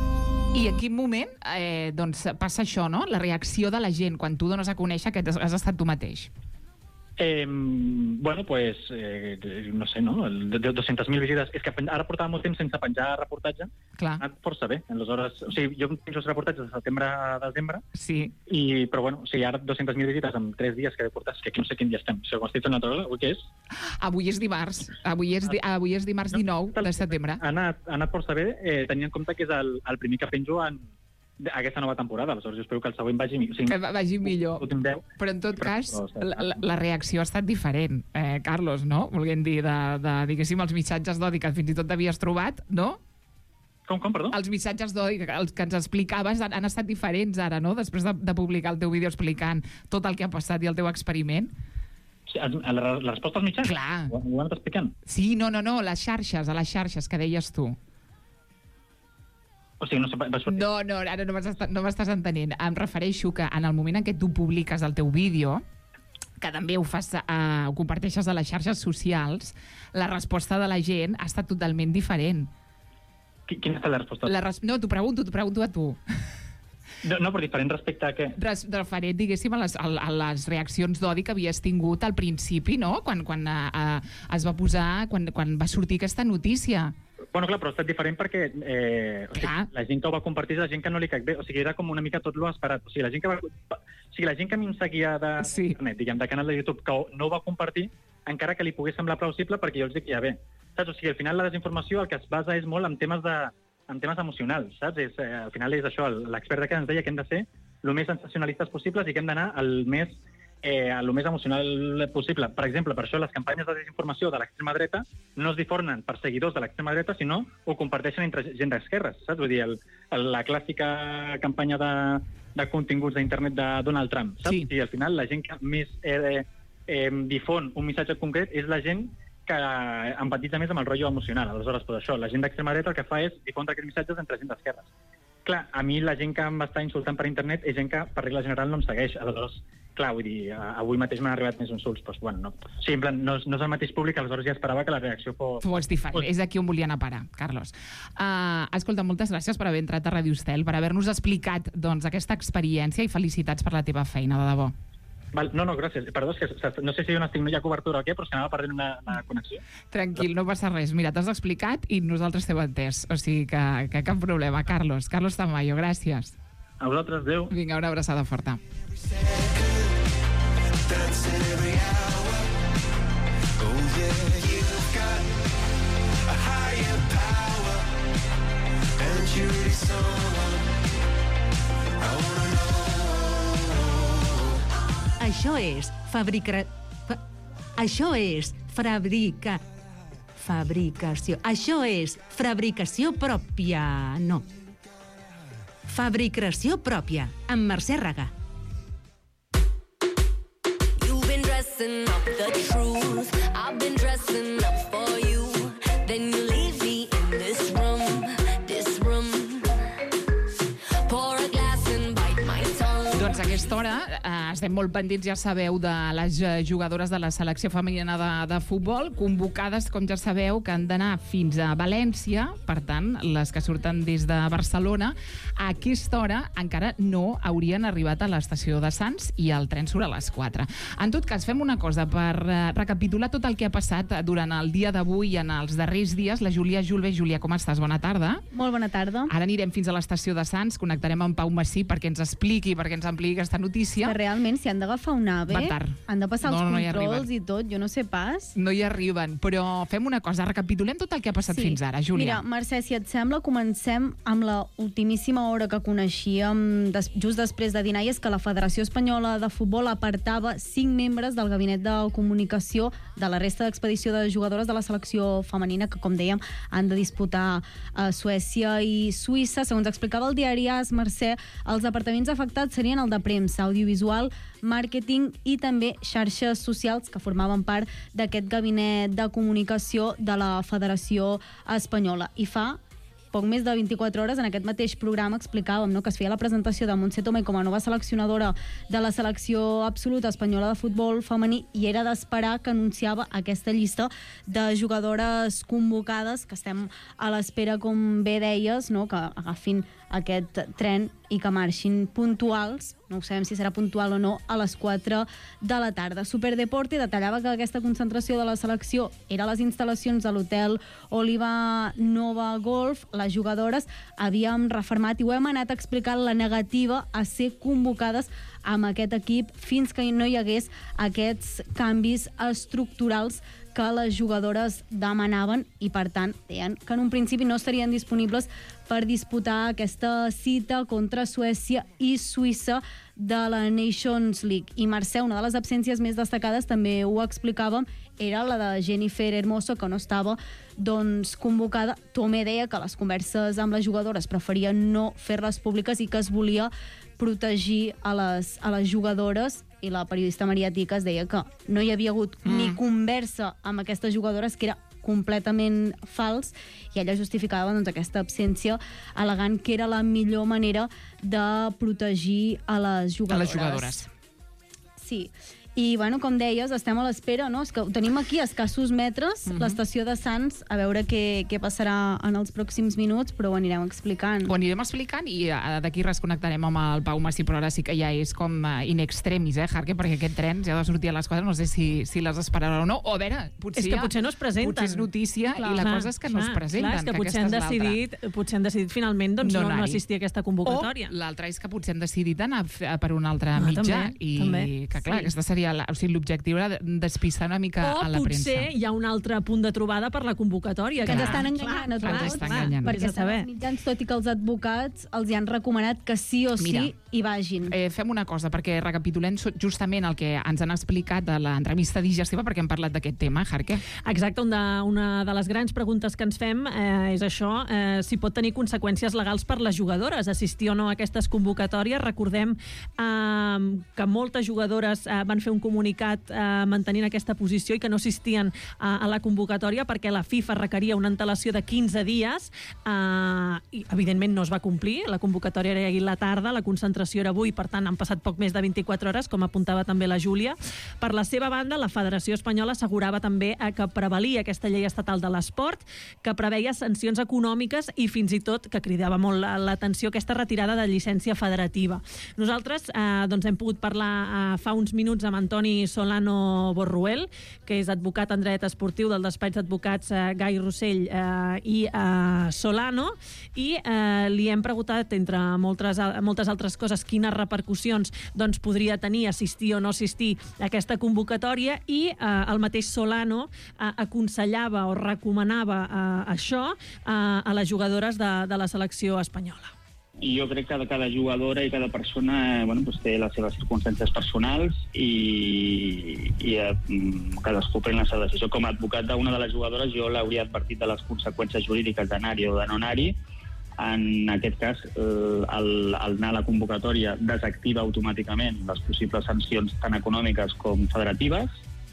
I en quin moment eh, doncs, passa això, no? La reacció de la gent quan tu dones a conèixer que has estat tu mateix? Eh, bueno, pues, eh, no sé, no? dues-centes mil visites. És que ara portava molt temps sense penjar reportatge. Clar. Ha anat força bé. Aleshores, o sigui, jo penjo els reportatges de setembre a desembre, sí. I, però bueno, o sigui, ara dues-centes mil visites en tres dies que he portat, que aquí no sé quin dia estem. O sigui, quan estic fent una cosa, avui què és? Avui és dimarts. Avui és, di avui és dimarts dinou de setembre. Ha anat, ha anat força bé, eh, tenint en compte que és el, el primer que penjo en aquesta nova temporada, aleshores jo espero que el següent vagi, o sigui, que vagi millor. deu, però en tot però, cas, però, la, la reacció ha estat diferent, eh, Carlos, no? Volguem dir, de, de, diguéssim, els missatges d'odi que fins i tot t'havies trobat, no? Com, com, perdó? Els missatges d'odi que, els que ens explicaves han, han estat diferents ara, no? Després de, de publicar el teu vídeo explicant tot el que ha passat i el teu experiment. Sí, la, la resposta als mitjans? Clar. Ho, ho han anat explicant? Sí, no, no, no, les xarxes, a les xarxes que deies tu. O sigui, no, va sortir... no, no, ara no m'estàs no entenent. Em refereixo que en el moment en què tu publiques el teu vídeo, que també ho fas, eh, ho comparteixes a les xarxes socials, la resposta de la gent ha estat totalment diferent. Quina ha estat la resposta? La res... No, t'ho pregunto, t'ho pregunto a tu. No, no, però diferent respecte a què? Res, referent, diguéssim, a les, a, a les reaccions d'odi que havies tingut al principi, no? Quan, quan a, a, es va posar, quan, quan va sortir aquesta notícia. Bueno, clar, però ha estat diferent perquè eh, o sigui, la gent que ho va compartir és la gent que no li caic bé. O sigui, era com una mica tot lo esperat. O sigui, la gent que, va, o sigui, la gent que a mi em seguia de sí. internet, diguem, de canal de YouTube, que no ho va compartir, encara que li pogués semblar plausible perquè jo els dic ja bé. Saps? O sigui, al final la desinformació el que es basa és molt en temes, de, en temes emocionals, saps? És, eh, al final és això, l'expert que ens deia que hem de ser el més sensacionalistes possibles i que hem d'anar al més eh, el més emocional possible. Per exemple, per això les campanyes de desinformació de l'extrema dreta no es difonen per seguidors de l'extrema dreta, sinó ho comparteixen entre gent d'esquerres, saps? Vull dir, el, el, la clàssica campanya de, de continguts d'internet de Donald Trump, saps? Sí. I al final la gent que més eh, eh, difon un missatge concret és la gent que empatitza més amb el rotllo emocional. Aleshores, per això, la gent d'extrema dreta el que fa és difondre aquests missatges entre gent d'esquerres. Clar, a mi la gent que em va estar insultant per internet és gent que, per regla general, no em segueix. Aleshores, clar, vull dir, avui mateix m'han arribat més insults, doncs, bueno, no. Sí, en plan, no, no és el mateix públic, aleshores ja esperava que la reacció fos... Fos diferent, fos... és aquí on volia anar a parar, Carlos. Uh, escolta, moltes gràcies per haver entrat a Radio Estel, per haver-nos explicat, doncs, aquesta experiència i felicitats per la teva feina, de debò. Val, no, no, gràcies. Perdó, és que no sé si no estic, no hi ha cobertura o què, però és que anava perdent una, una connexió. Tranquil, no passa res. Mira, t'has explicat i nosaltres t'hem entès. O sigui que, que cap problema. Carlos, Carlos Tamayo, gràcies. A vosaltres, adéu. Vinga, una abraçada forta. Això és fabrica... Fa... Això és fabrica... Fabricació. Això és fabricació pròpia. No. Fabricació pròpia, amb Mercè Raga. You've been dressing up the truth. I've been dressing up for you. Then you leave me in this room, this room. aquesta hora eh, estem molt pendents, ja sabeu, de les eh, jugadores de la selecció femenina de, de futbol, convocades, com ja sabeu, que han d'anar fins a València, per tant, les que surten des de Barcelona, a aquesta hora encara no haurien arribat a l'estació de Sants i el tren surt a les quatre. En tot cas, fem una cosa, per eh, recapitular tot el que ha passat durant el dia d'avui i en els darrers dies. La Júlia Julve. Júlia, com estàs? Bona tarda. Molt bona tarda. Ara anirem fins a l'estació de Sants, connectarem amb Pau Massí perquè ens expliqui, perquè ens ampliï aquesta notícia. Que realment, si han d'agafar un AVE, van tard. han de passar No, els no, no hi controls arriben. i tot, jo no sé pas. No hi arriben, però fem una cosa, recapitulem tot el que ha passat Sí. fins ara, Júlia. Mira, Mercè, si et sembla, comencem amb la ultimíssima hora que coneixíem des, just després de dinar, i és que la Federació Espanyola de Futbol apartava cinc membres del gabinet de comunicació de la resta d'expedició de jugadores de la selecció femenina que, com dèiem, han de disputar a Suècia i Suïssa. Segons explicava el diari AS, Mercè, els departaments afectats serien el de premsa, audiovisual, màrqueting i també xarxes socials, que formaven part d'aquest gabinet de comunicació de la Federació Espanyola. I fa poc més de vint-i-quatre hores, en aquest mateix programa explicàvem, no?, que es feia la presentació de Montse Tomé com a nova seleccionadora de la selecció absoluta espanyola de futbol femení, i era d'esperar que anunciava aquesta llista de jugadores convocades, que estem a l'espera, com bé deies, no?, que agafin aquest tren i que marxin puntuals, no ho sabem si serà puntual o no, a les quatre de la tarda. Superdeporte detallava que aquesta concentració de la selecció era a les instal·lacions de l'hotel Oliva Nova Golf. Les jugadores havíem refermat i ho hem anat explicant, la negativa a ser convocades amb aquest equip fins que no hi hagués aquests canvis estructurals que les jugadores demanaven, i per tant deien que en un principi no estarien disponibles per disputar aquesta cita contra Suècia i Suïssa de la Nations League. I Mercè, una de les absències més destacades, també ho explicàvem, era la de Jennifer Hermoso, que no estava doncs convocada. Tomé deia que les converses amb les jugadores preferia no fer-les públiques i que es volia protegir a les, a les jugadores, i la periodista Maria Tiques deia que no hi havia hagut mm. ni conversa amb aquestes jugadores, que era completament fals, i ella justificava doncs, aquesta absència al·legant que era la millor manera de protegir a les jugadores. A les jugadores. Sí. I, bueno, com deies, estem a l'espera, no? És que ho tenim aquí a escassos metres, Mhm. l'estació de Sants, a veure què, què passarà en els pròxims minuts, però ho anirem explicant. Ho anirem explicant i eh, d'aquí res connectarem amb el Pau Massí, però ara sí que ja és com eh, in extremis, eh, Jarque, perquè aquest tren ja ha de sortir a les quatre, no sé si, si les esperarà o no, o a veure, potser, És que ja- potser no es presenten. potser és notícia Clar, i la clar, cosa és que no clar, es presenten, clar, és que, que potser aquesta han és l'altra. decidit, potser han decidit finalment doncs, no, no anar-hi. assistir a aquesta convocatòria. O l'altre és que potser han decidit anar f- per un altre Ah, mitjà, també, i també, que clar, sí. aquesta seria la, o sigui, l'objectiu era de- despistar una mica O a la premsa. potser hi ha un altre punt de trobada per la convocatòria. Que ens estan enganyant a clar, tots. ens estan enganyant. Perquè Vés a estan saber. els mitjans, tot i que els advocats els hi han recomanat que sí o sí Mira, hi vagin. Eh, fem una cosa, perquè recapitulem so- justament el que ens han explicat de l'entrevista digestiva, perquè hem parlat d'aquest tema, Jarque. Exacte, una, una de les grans preguntes que ens fem eh, és això, eh, si pot tenir conseqüències legals per les jugadores, assistir o no a aquestes convocatòries. Recordem eh, que moltes jugadores eh, van fer un comunicat eh, mantenint aquesta posició i que no assistien a, a la convocatòria perquè la FIFA requeria una antelació de quinze dies eh, i evidentment no es va complir. La convocatòria era ahir a la tarda, la concentració era avui, per tant han passat poc més de vint-i-quatre hores, com apuntava també la Júlia. Per la seva banda, la Federació Espanyola assegurava també eh, que prevalia aquesta llei estatal de l'esport, que preveia sancions econòmiques i fins i tot, que cridava molt la- l'atenció, aquesta retirada de llicència federativa. Nosaltres eh, doncs hem pogut parlar eh, fa uns minuts amb Antoni Solano Borruel, que és advocat en dret esportiu del despatx d'advocats eh, Gai Rossell eh, i eh, Solano, i eh, li hem preguntat, entre moltes, al- moltes altres coses, quines repercussions doncs, podria tenir assistir o no assistir a aquesta convocatòria, i eh, el mateix Solano eh, aconsellava o recomanava eh, això eh, a les jugadores de, de la selecció espanyola. I jo crec que cada jugadora i cada persona eh, bueno, pues té les seves circumstàncies personals i, i eh, cadascú pren la seva decisió. Com a advocat d'una de les jugadores, jo l'hauria advertit de les conseqüències jurídiques d'anar-hi o de no anar-hi. En aquest cas, el, el, el anar a la convocatòria desactiva automàticament les possibles sancions tant econòmiques com federatives.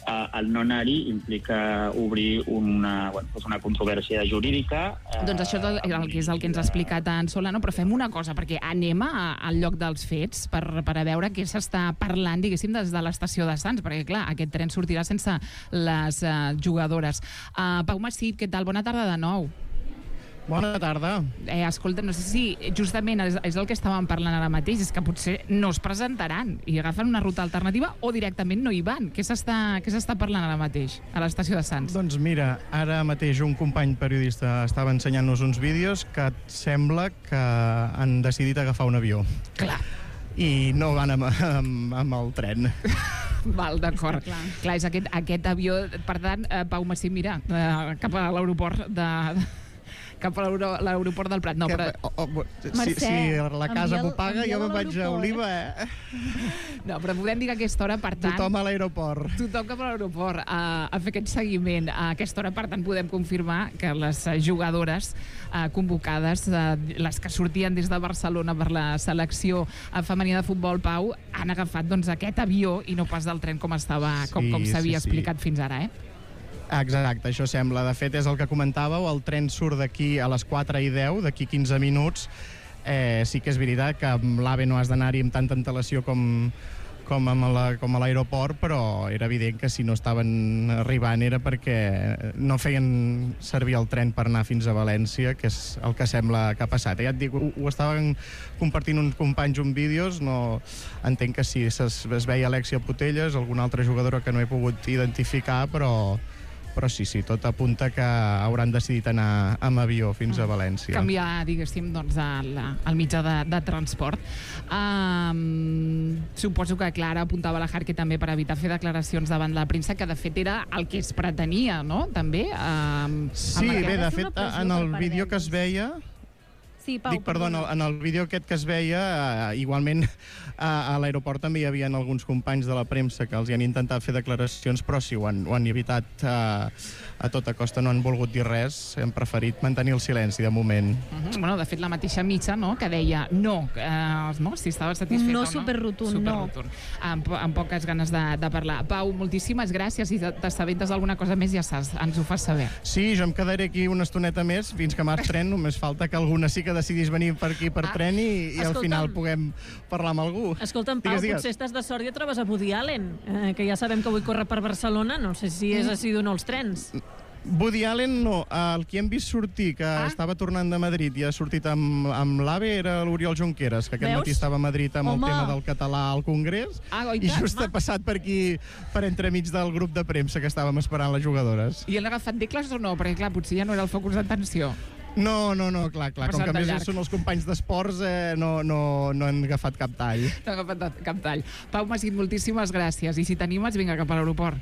Uh, el no anar-hi implica obrir una, bueno, doncs una controvèrsia jurídica. Uh, Doncs això és el, el que és el que ens ha explicat en Solano, però fem una cosa, perquè anem a, al lloc dels fets per, per a veure què s'està parlant, diguéssim, des de l'estació de Sants, perquè, clar, aquest tren sortirà sense les uh, jugadores. Uh, Pau Massip, què tal? Bona tarda de nou. Bona tarda. Eh, escolta, no sé si justament és, és el que estàvem parlant ara mateix, és que potser no es presentaran i agafen una ruta alternativa o directament no hi van. Què s'està què s'està parlant ara mateix a l'estació de Sants? Doncs mira, ara mateix un company periodista estava ensenyant-nos uns vídeos que sembla que han decidit agafar un avió. Clar. I no van amb, amb, amb el tren. Val, d'acord. Clar. Clar, és aquest, aquest avió, per tant, eh, Pau Massip, mira, eh, cap a l'aeroport de... cap a l'aeroport del Prat. No, però... Oh, oh, si, si la casa m'ho paga, jo me'n vaig a Oliva, eh? No, però podem dir que a aquesta hora, per tant... Tothom a l'aeroport. Tothom cap a l'aeroport a, a fer aquest seguiment. A aquesta hora, per tant, podem confirmar que les jugadores eh, convocades, eh, les que sortien des de Barcelona per la selecció femenina de futbol, Pau, han agafat doncs, aquest avió i no pas del tren com estava, com, Sí, com s'havia sí, sí. explicat fins ara, eh? Exacte, això sembla. De fet, és el que comentàveu, el tren surt d'aquí a les quatre i deu, d'aquí quinze minuts. Eh, sí que és veritat que amb l'AVE no has d'anar-hi amb tanta antelació com, com, amb la, com a l'aeroport, però era evident que si no estaven arribant era perquè no feien servir el tren per anar fins a València, que és el que sembla que ha passat. Ja et dic, ho, ho estaven compartint uns companys uns vídeos, no entenc que sí, es, es veia Alexia Putelles, alguna altra jugadora que no he pogut identificar, però... però sí, sí, tot apunta que hauran decidit anar amb avió fins a València. Canviar, diguéssim, doncs, el, el mitjà de, de transport. Um, suposo que Clara apuntava a la Jarque també per evitar fer declaracions davant la premsa, que de fet era el que es pretenia, no?, també. Um, sí, bé, de fet, en el vídeo que es veia... Sí, Pau, Dic, perdó, en el, en el vídeo aquest que es veia, eh, igualment a, a l'aeroport també hi havia alguns companys de la premsa que els hi han intentat fer declaracions, però sí, ho han, ho han evitat eh, a tota costa, no han volgut dir res, hem preferit mantenir el silenci de moment. Uh -huh. Bueno, de fet, la mateixa mitja, no?, que deia no, eh, no si estava satisfeta no o no. superrotund, Superrotund. no. Amb, amb poques ganes de, de parlar. Pau, moltíssimes gràcies. Si t'assabentes alguna cosa més, ja saps, ens ho fas saber. Sí, jo em quedaré aquí una estoneta més fins que marx tren, només falta que alguna sí que decidís venir per aquí per ah, tren i, i al final puguem parlar amb algú. Escolta'm, Pau, digues, digues. potser estàs de sort i et trobes a Woody Allen, eh, que ja sabem que avui corre per Barcelona, no sé si és així d'un els trens. Woody Allen no, el que hem vist sortir, que ah? estava tornant de Madrid i ha sortit amb, amb l'AVE, era l'Oriol Junqueras, que aquest Veus? matí estava a Madrid amb Home. el tema del català al Congrés, ah, i just ha passat per aquí, per entremig del grup de premsa que estàvem esperant les jugadores. I han agafat decles o no? Perquè, clar, potser ja no era el focus d'atenció. No, no, no, clar, clar. Com que a més són els companys d'esports, eh, no, no, no han agafat cap tall. No han agafat cap tall. Pau Massip, moltíssimes gràcies. I si t'animes, vinga, cap a l'aeroport.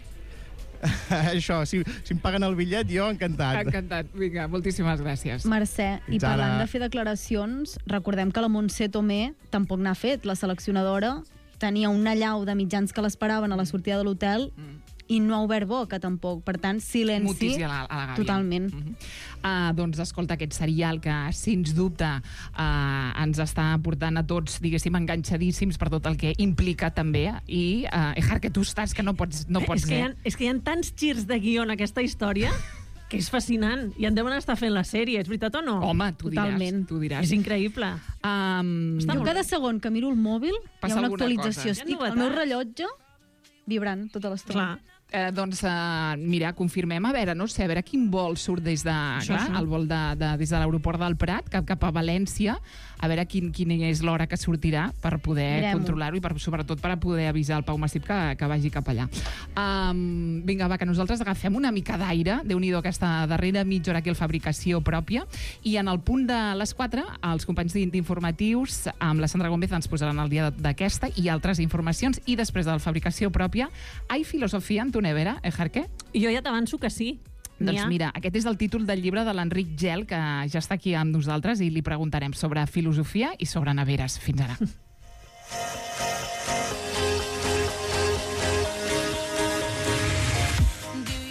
Això, si, si em paguen el bitllet, jo encantat. Encantat. Vinga, moltíssimes gràcies. Mercè, i Fins ara. parlant de fer declaracions, recordem que la Montse Tomé tampoc n'ha fet, la seleccionadora. Tenia una llau de mitjans que l'esperaven a la sortida de l'hotel i no ha obert boca, tampoc. Per tant, silenci Mutis a la, a la gàbia. totalment. Uh -huh. uh, doncs, escolta, aquest serial que, sens dubte, uh, ens està portant a tots, diguéssim, enganxadíssims per tot el que implica també. I, uh, Ejar, que tu estàs, que no pots, no pots és, que hi ha, dir. és que hi ha tants girs de guió en aquesta història que és fascinant. I en deuen estar fent la sèrie, és veritat o no? Home, tu Totalment. diràs. Tu diràs. És increïble. Um, Jo cada segon que miro el mòbil Passa hi ha una alguna actualització. cosa. Estic Hi ha el meu novetats. rellotge vibrant tota l'estona. Clar. Eh, doncs, eh, mira, confirmem, a veure, no sé, a veure quin vol surt des de, Això, clar, això. el vol de, de, des de l'aeroport del Prat cap, cap a València, a veure quin, quina és l'hora que sortirà per poder Mirem-ho. controlar-ho i per, sobretot per a poder avisar el Pau Massip que, que vagi cap allà. Um, vinga, va, que nosaltres agafem una mica d'aire, Déu-n'hi-do, aquesta darrera mitja hora aquí al Fabricació Pròpia, i en el punt de les quatre, els companys d'informatius amb la Sandra Gómez ens posaran al dia d'aquesta i altres informacions, i després de la Fabricació Pròpia, hay filosofia en tu nevera, eh, Jarque? Jo ja t'avanço que sí. Doncs mira, aquest és el títol del llibre de l'Enric Gel, que ja està aquí amb nosaltres, i li preguntarem sobre filosofia i sobre neveres. Fins ara.